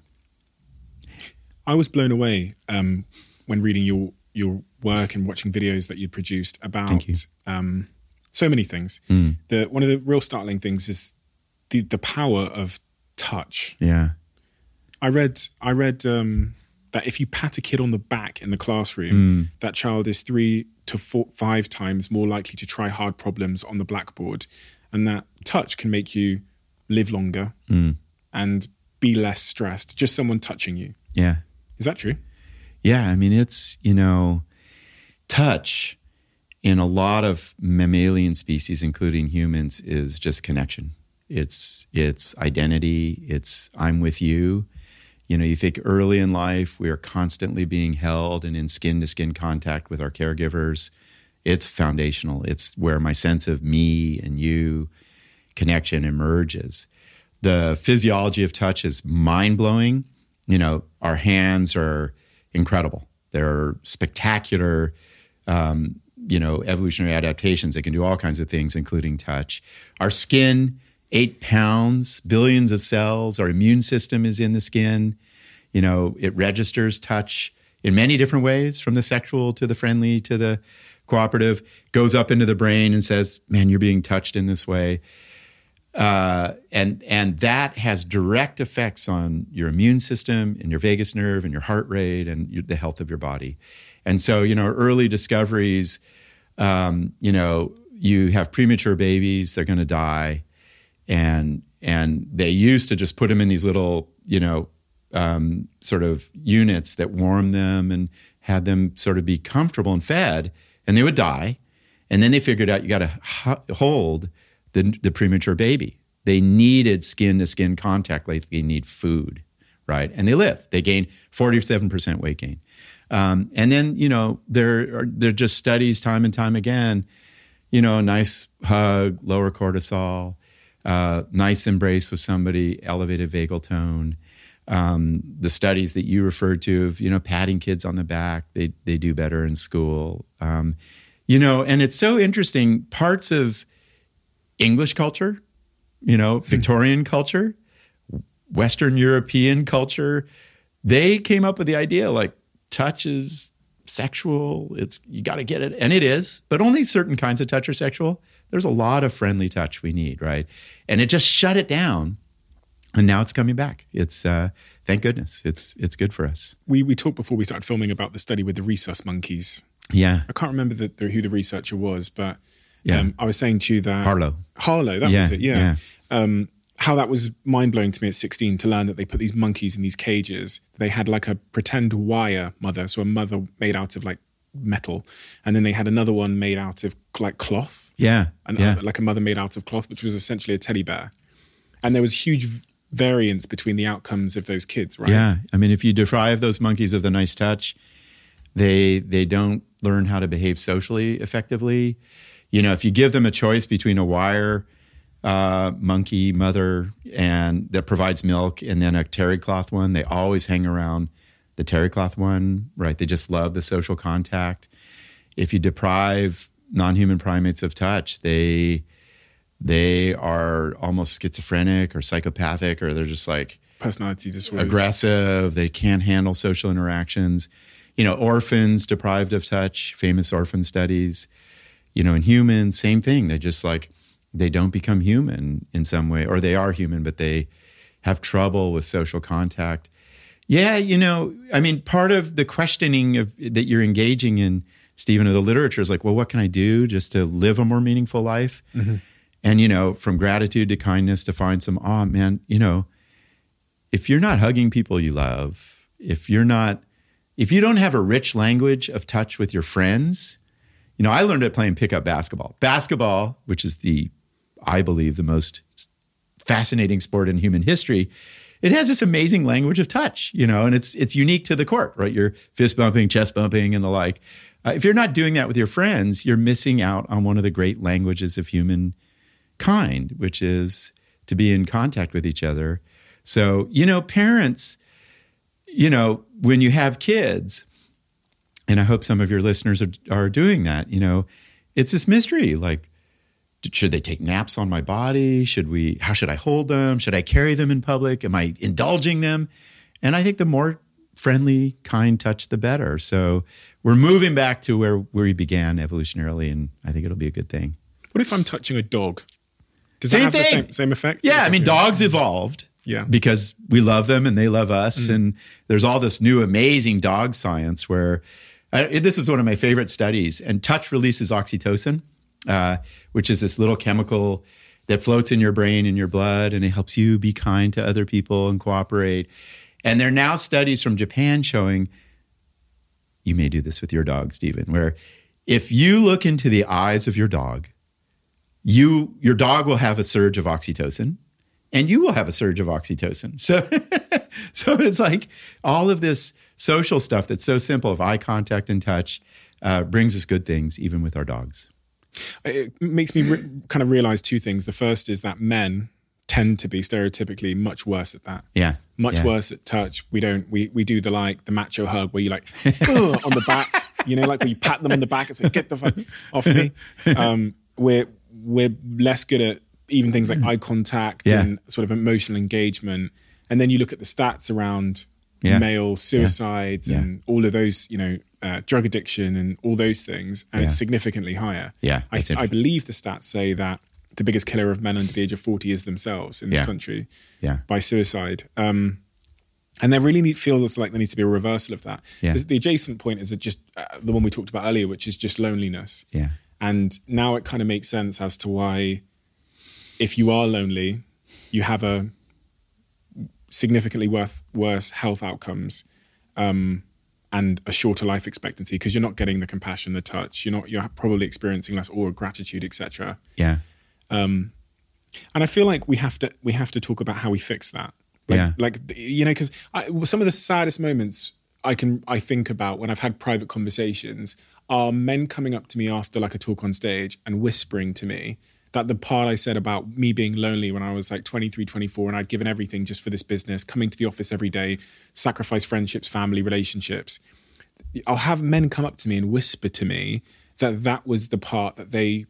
I was blown away when reading your work and watching videos that you'd produced about so many things. One of the real startling things is the power of touch. Yeah. I read that if you pat a kid on the back in the classroom, that child is 3 to 5 times more likely to try hard problems on the blackboard, and that touch can make you live longer and be less stressed. Just someone touching you. Yeah. Is that true? Yeah. I mean, it's, touch in a lot of mammalian species, including humans, is just connection. It's identity. It's I'm with you. You think early in life, we are constantly being held and in skin-to-skin contact with our caregivers. It's foundational. It's where my sense of me and you connection emerges. The physiology of touch is mind-blowing. Our hands are incredible. They're spectacular, evolutionary adaptations that can do all kinds of things, including touch. Our skin, 8 pounds, billions of cells. Our immune system is in the skin. It registers touch in many different ways, from the sexual to the friendly to the cooperative, goes up into the brain and says, man, you're being touched in this way. And that has direct effects on your immune system and your vagus nerve and your heart rate and the health of your body. And so, early discoveries, you have premature babies, they're going to die. And they used to just put them in these little, sort of units that warm them and had them sort of be comfortable and fed, and they would die. And then they figured out you got to hold the premature baby. They needed skin-to-skin contact like they need food, right? And they live. They gain 47% weight gain. And then, there are just studies time and time again, a nice hug, lower cortisol, nice embrace with somebody, elevated vagal tone. The studies that you referred to of, patting kids on the back, they do better in school. And it's so interesting, parts of English culture, Victorian culture, Western European culture, they came up with the idea like touch is sexual. You got to get it. And it is, but only certain kinds of touch are sexual. There's a lot of friendly touch we need, right? And it just shut it down. And now it's coming back. It's thank goodness. It's good for us. We talked before we started filming about the study with the rhesus monkeys. Yeah. I can't remember who the researcher was, but I was saying to you that Harlow, that was it. Yeah. How that was mind-blowing to me at 16 to learn that they put these monkeys in these cages. They had like a pretend wire mother, so a mother made out of like metal, and then they had another one made out of like cloth. Like a mother made out of cloth, which was essentially a teddy bear. And there was huge variance between the outcomes of those kids, right? Yeah. I mean, if you deprive those monkeys of the nice touch, they don't learn how to behave socially effectively. If you give them a choice between a wire monkey mother and that provides milk and then a terry cloth one, they always hang around the terry cloth one, right? They just love the social contact. If you deprive non-human primates of touch, they are almost schizophrenic or psychopathic, or they're just like personality disorders, aggressive. They can't handle social interactions. Orphans deprived of touch, famous orphan studies. In humans, same thing. They just they don't become human in some way, or they are human, but they have trouble with social contact. Yeah, part of the questioning that you're engaging in, Stephen, of the literature is like, well, what can I do just to live a more meaningful life? Mm-hmm. And, from gratitude to kindness to find some awe, man, if you're not hugging people you love, if you don't have a rich language of touch with your friends, I learned it playing pickup basketball. Basketball, which is I believe, the most fascinating sport in human history, it has this amazing language of touch, and it's unique to the court, right? You're fist bumping, chest bumping, and the like. If you're not doing that with your friends, you're missing out on one of the great languages of humankind, which is to be in contact with each other. So, parents, when you have kids, and I hope some of your listeners are doing that, it's this mystery, like, should they take naps on my body? How should I hold them? Should I carry them in public? Am I indulging them? And I think the more friendly, kind touch, the better. So we're moving back to where we began evolutionarily, and I think it'll be a good thing. What if I'm touching a dog? Does that have the same effect? Yeah, I mean, dogs evolved because we love them and they love us. Mm-hmm. And there's all this new amazing dog science where this is one of my favorite studies. And touch releases oxytocin, which is this little chemical that floats in your brain and your blood, and it helps you be kind to other people and cooperate. And there are now studies from Japan showing, you may do this with your dog, Stephen, where if you look into the eyes of your dog, your dog will have a surge of oxytocin, and you will have a surge of oxytocin. So it's like all of this social stuff that's so simple of eye contact and touch brings us good things, even with our dogs. It makes me kind of realize two things. The first is that men tend to be stereotypically much worse at that. Yeah. Much worse at touch. We do the macho hug where you on the back, like where you pat them on the back and say, get the fuck off me. We're less good at even things like eye contact and sort of emotional engagement. And then you look at the stats around male suicides and all of those, drug addiction and all those things, and it's significantly higher. Yeah, I believe the stats say that the biggest killer of men under the age of 40 is themselves in this country by suicide. And there really feels like there needs to be a reversal of that. Yeah. The adjacent point is just the one we talked about earlier, which is just loneliness. Yeah. And now it kind of makes sense as to why, if you are lonely, you have a significantly worse health outcomes and a shorter life expectancy, because you're not getting the compassion, the touch. You're probably experiencing less awe, gratitude, etc. Yeah. And I feel like we have to talk about how we fix that. Because some of the saddest moments I think about when I've had private conversations are men coming up to me after like a talk on stage and whispering to me that the part I said about me being lonely when I was like 23, 24, and I'd given everything just for this business, coming to the office every day, sacrifice friendships, family, relationships. I'll have men come up to me and whisper to me that was the part that they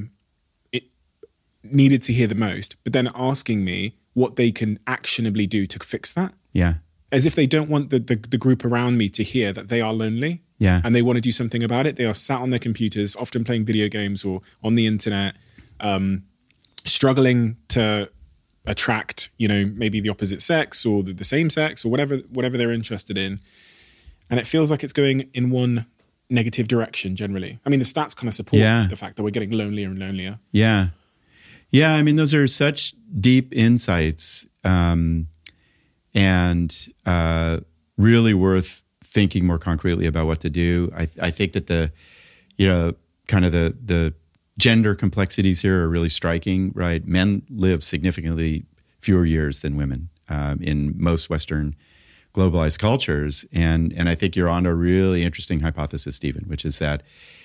needed to hear the most, but then asking me what they can actionably do to fix that. Yeah. As if they don't want the group around me to hear that they are lonely. Yeah. And they want to do something about it. They are sat on their computers, often playing video games or on the internet, struggling to attract, maybe the opposite sex or the same sex or whatever they're interested in. And it feels like it's going in one negative direction generally. I mean, the stats kind of support the fact that we're getting lonelier and lonelier. Yeah. Yeah, I mean, those are such deep insights and really worth thinking more concretely about what to do. I think that the gender complexities here are really striking, right? Men live significantly fewer years than women in most Western globalized cultures. And I think you're onto a really interesting hypothesis, Stephen, which is that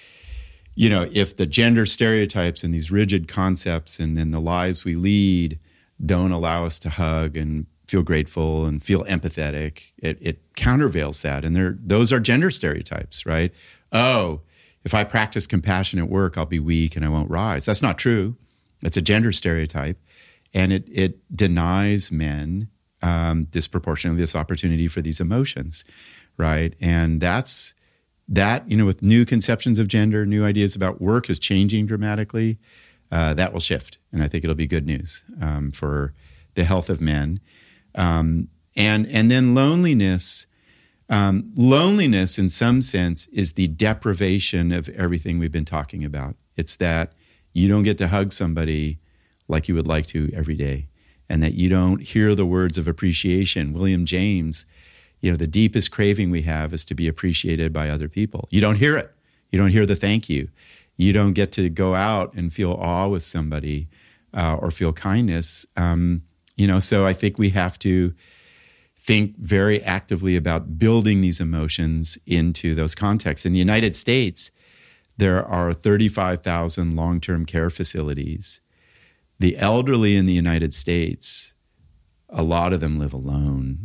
if the gender stereotypes and these rigid concepts and then the lives we lead don't allow us to hug and feel grateful and feel empathetic, it countervails that. And those are gender stereotypes, right? Oh, if I practice compassion at work, I'll be weak and I won't rise. That's not true. That's a gender stereotype. And it denies men disproportionately this opportunity for these emotions, right? And that, with new conceptions of gender, new ideas about work is changing dramatically, that will shift. And I think it'll be good news for the health of men. And then loneliness. Loneliness, in some sense, is the deprivation of everything we've been talking about. It's that you don't get to hug somebody like you would like to every day, and that you don't hear the words of appreciation. William James, the deepest craving we have is to be appreciated by other people. You don't hear it. You don't hear the thank you. You don't get to go out and feel awe with somebody or feel kindness. So I think we have to think very actively about building these emotions into those contexts. In the United States, there are 35,000 long-term care facilities. The elderly in the United States, a lot of them live alone.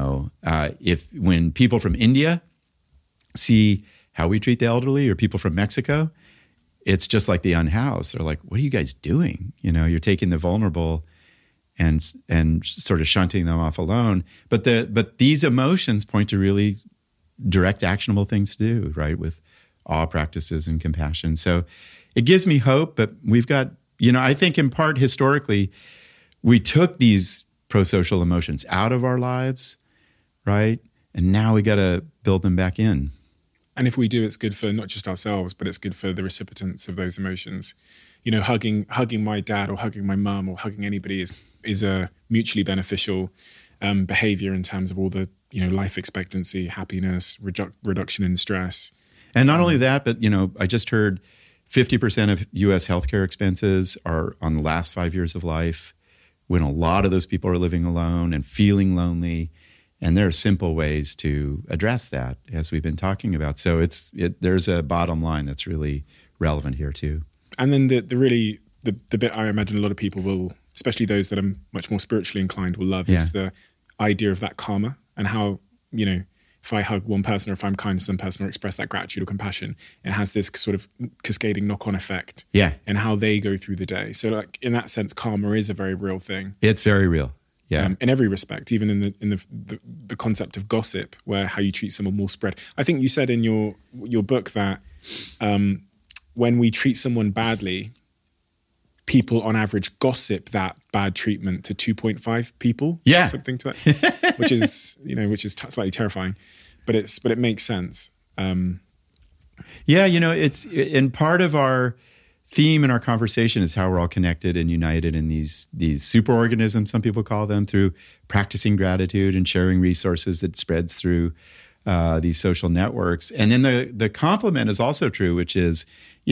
When people from India see how we treat the elderly, or people from Mexico, it's just like the unhoused. They're like, what are you guys doing? You're taking the vulnerable and sort of shunting them off alone. But these emotions point to really direct, actionable things to do, right? With awe practices and compassion. So it gives me hope, but we've got, I think in part historically, we took these pro-social emotions out of our lives, right? And now we got to build them back in. And if we do, it's good for not just ourselves, but it's good for the recipients of those emotions. Hugging my dad or hugging my mum or hugging anybody is a mutually beneficial behavior in terms of all the life expectancy, happiness, reduction in stress. And not only that, but I just heard 50% of U.S. healthcare expenses are on the last 5 years of life, when a lot of those people are living alone and feeling lonely. And there are simple ways to address that, as we've been talking about. So there's a bottom line that's really relevant here too. And then the bit I imagine a lot of people will, especially those that are much more spiritually inclined, will love is the idea of that karma, and how, if I hug one person or if I'm kind to some person or express that gratitude or compassion, it has this sort of cascading knock-on effect. Yeah. And how they go through the day. So in that sense, karma is a very real thing. It's very real. Yeah. In every respect, even in the concept of gossip, where how you treat someone will spread. I think you said in your book that when we treat someone badly, people on average gossip that bad treatment to 2.5 people. Yeah. Something to that, which is slightly terrifying, but it makes sense. Yeah, it's in part of our theme in our conversation is how we're all connected and united in these superorganisms, some people call them, through practicing gratitude and sharing resources that spreads through these social networks. And then the complement is also true, which is,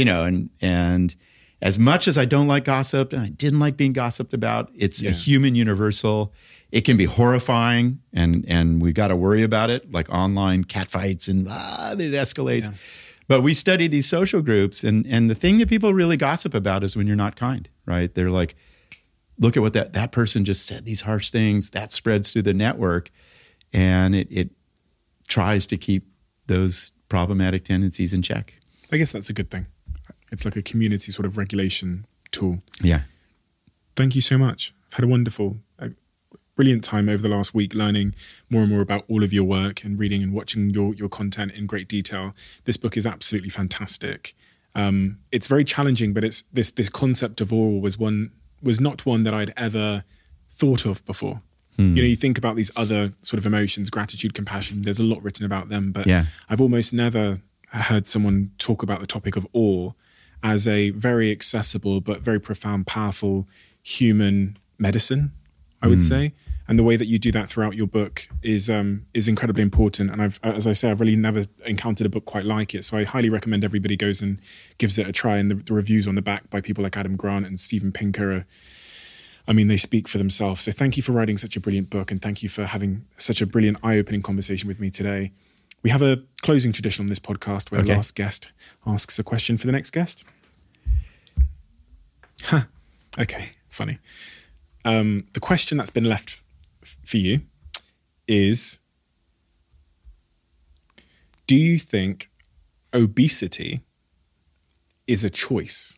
and as much as I don't like gossip and I didn't like being gossiped about, it's a human universal. It can be horrifying and we've got to worry about it, like online catfights and it escalates. Yeah. But we study these social groups and the thing that people really gossip about is when you're not kind, right? They're like, look at what that person just said, these harsh things, that spreads through the network. And it tries to keep those problematic tendencies in check. I guess that's a good thing. It's like a community sort of regulation tool. Yeah. Thank you so much. I've had a wonderful, brilliant time over the last week learning more and more about all of your work and reading and watching your content in great detail. This book is absolutely fantastic. It's very challenging, but it's this concept of awe was not one that I'd ever thought of before. You think about these other sort of emotions, gratitude, compassion. There's a lot written about them, but I've almost never heard someone talk about the topic of awe as a very accessible but very profound, powerful human medicine, I would say. And the way that you do that throughout your book is incredibly important. And I've really never encountered a book quite like it. So I highly recommend everybody goes and gives it a try. And the reviews on the back by people like Adam Grant and Steven Pinker they speak for themselves. So thank you for writing such a brilliant book, and thank you for having such a brilliant, eye-opening conversation with me today. We have a closing tradition on this podcast where the last guest asks a question for the next guest. Okay, funny. The question that's been left for you is, do you think obesity is a choice?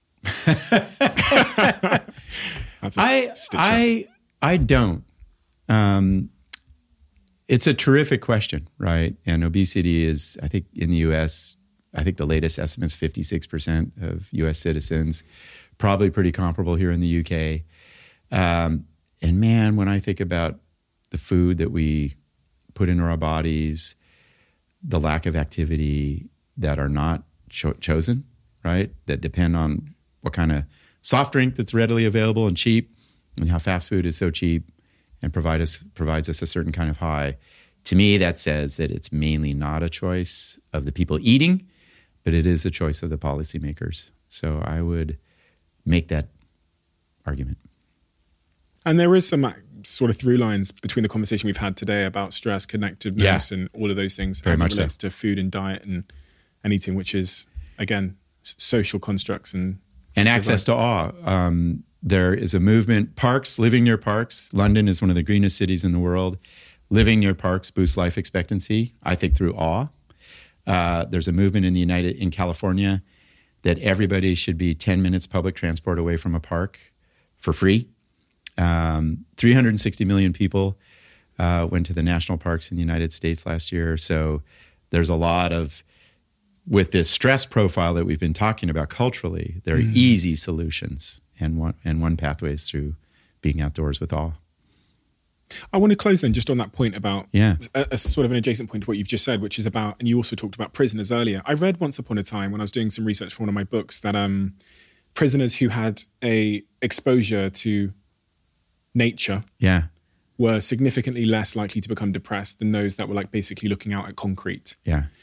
I don't. It's a terrific question, right? And obesity is, I think in the US, the latest estimate is 56% of US citizens, probably pretty comparable here in the UK. And man, when I think about the food that we put into our bodies, the lack of activity that are not chosen, right? That depend on what kind of soft drink that's readily available and cheap, and how fast food is so cheap and provides us a certain kind of high. To me, that says that it's mainly not a choice of the people eating, but it is a choice of the policymakers. So I would make that argument. And there is some sort of through lines between the conversation we've had today about stress, connectiveness, and all of those things as it relates to food and diet and eating, which is, again, social constructs and access to awe. There is a movement, parks, living near parks. London is one of the greenest cities in the world. Living near parks boosts life expectancy, I think, through awe. There's a movement in California that everybody should be 10 minutes public transport away from a park for free. 360 million people went to the national parks in the United States last year. So there's a lot of, with this stress profile that we've been talking about culturally, there are easy solutions. And one pathway is through being outdoors with awe. I want to close then just on that point about a sort of an adjacent point to what you've just said, which is about, and you also talked about prisoners earlier. I read once upon a time when I was doing some research for one of my books that prisoners who had a exposure to nature were significantly less likely to become depressed than those that were like basically looking out at concrete.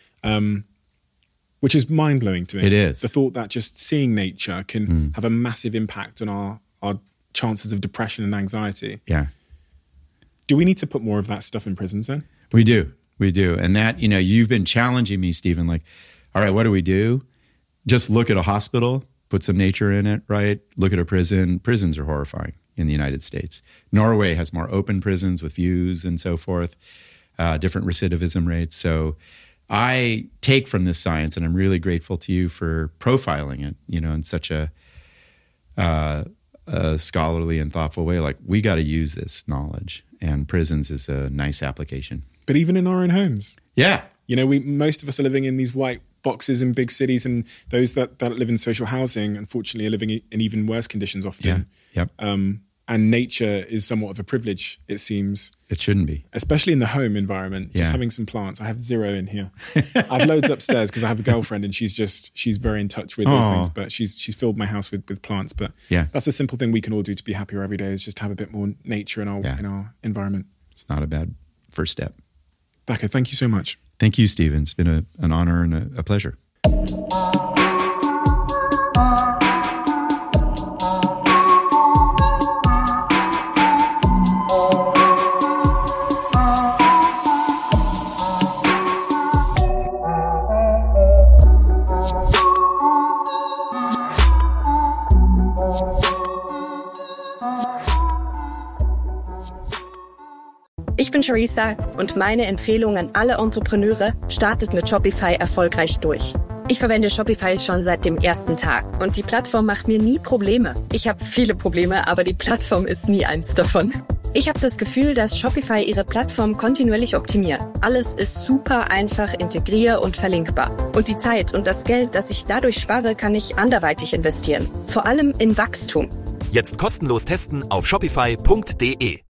Which is mind-blowing to me. It is. The thought that just seeing nature can have a massive impact on our chances of depression and anxiety. Yeah. Do we need to put more of that stuff in prisons then? We do. And that, you've been challenging me, Stephen, like, all right, what do we do? Just look at a hospital, put some nature in it, right? Look at a prison. Prisons are horrifying in the United States. Norway has more open prisons with views and so forth, different recidivism rates. So I take from this science, and I'm really grateful to you for profiling it, in such a a scholarly and thoughtful way, like we got to use this knowledge, and prisons is a nice application. But even in our own homes. Yeah. You know, most of us are living in these white boxes in big cities, and those that live in social housing, unfortunately, are living in even worse conditions often. Yeah. Yep. And nature is somewhat of a privilege, it seems. It shouldn't be. Especially in the home environment, just having some plants. I have 0 in here. I have loads upstairs because I have a girlfriend and she's very in touch with those things, but she's filled my house with plants. But that's a simple thing we can all do to be happier every day, is just have a bit more nature in our environment. It's not a bad first step. Thakur, thank you so much. Thank you, Stephen. It's been an honor and a pleasure. Ich bin Charissa und meine Empfehlung an alle Entrepreneure: startet mit Shopify erfolgreich durch. Ich verwende Shopify schon seit dem ersten Tag und die Plattform macht mir nie Probleme. Ich habe viele Probleme, aber die Plattform ist nie eins davon. Ich habe das Gefühl, dass Shopify ihre Plattform kontinuierlich optimiert. Alles ist super einfach, integrier- und verlinkbar. Und die Zeit und das Geld, das ich dadurch spare, kann ich anderweitig investieren. Vor allem in Wachstum. Jetzt kostenlos testen auf shopify.de.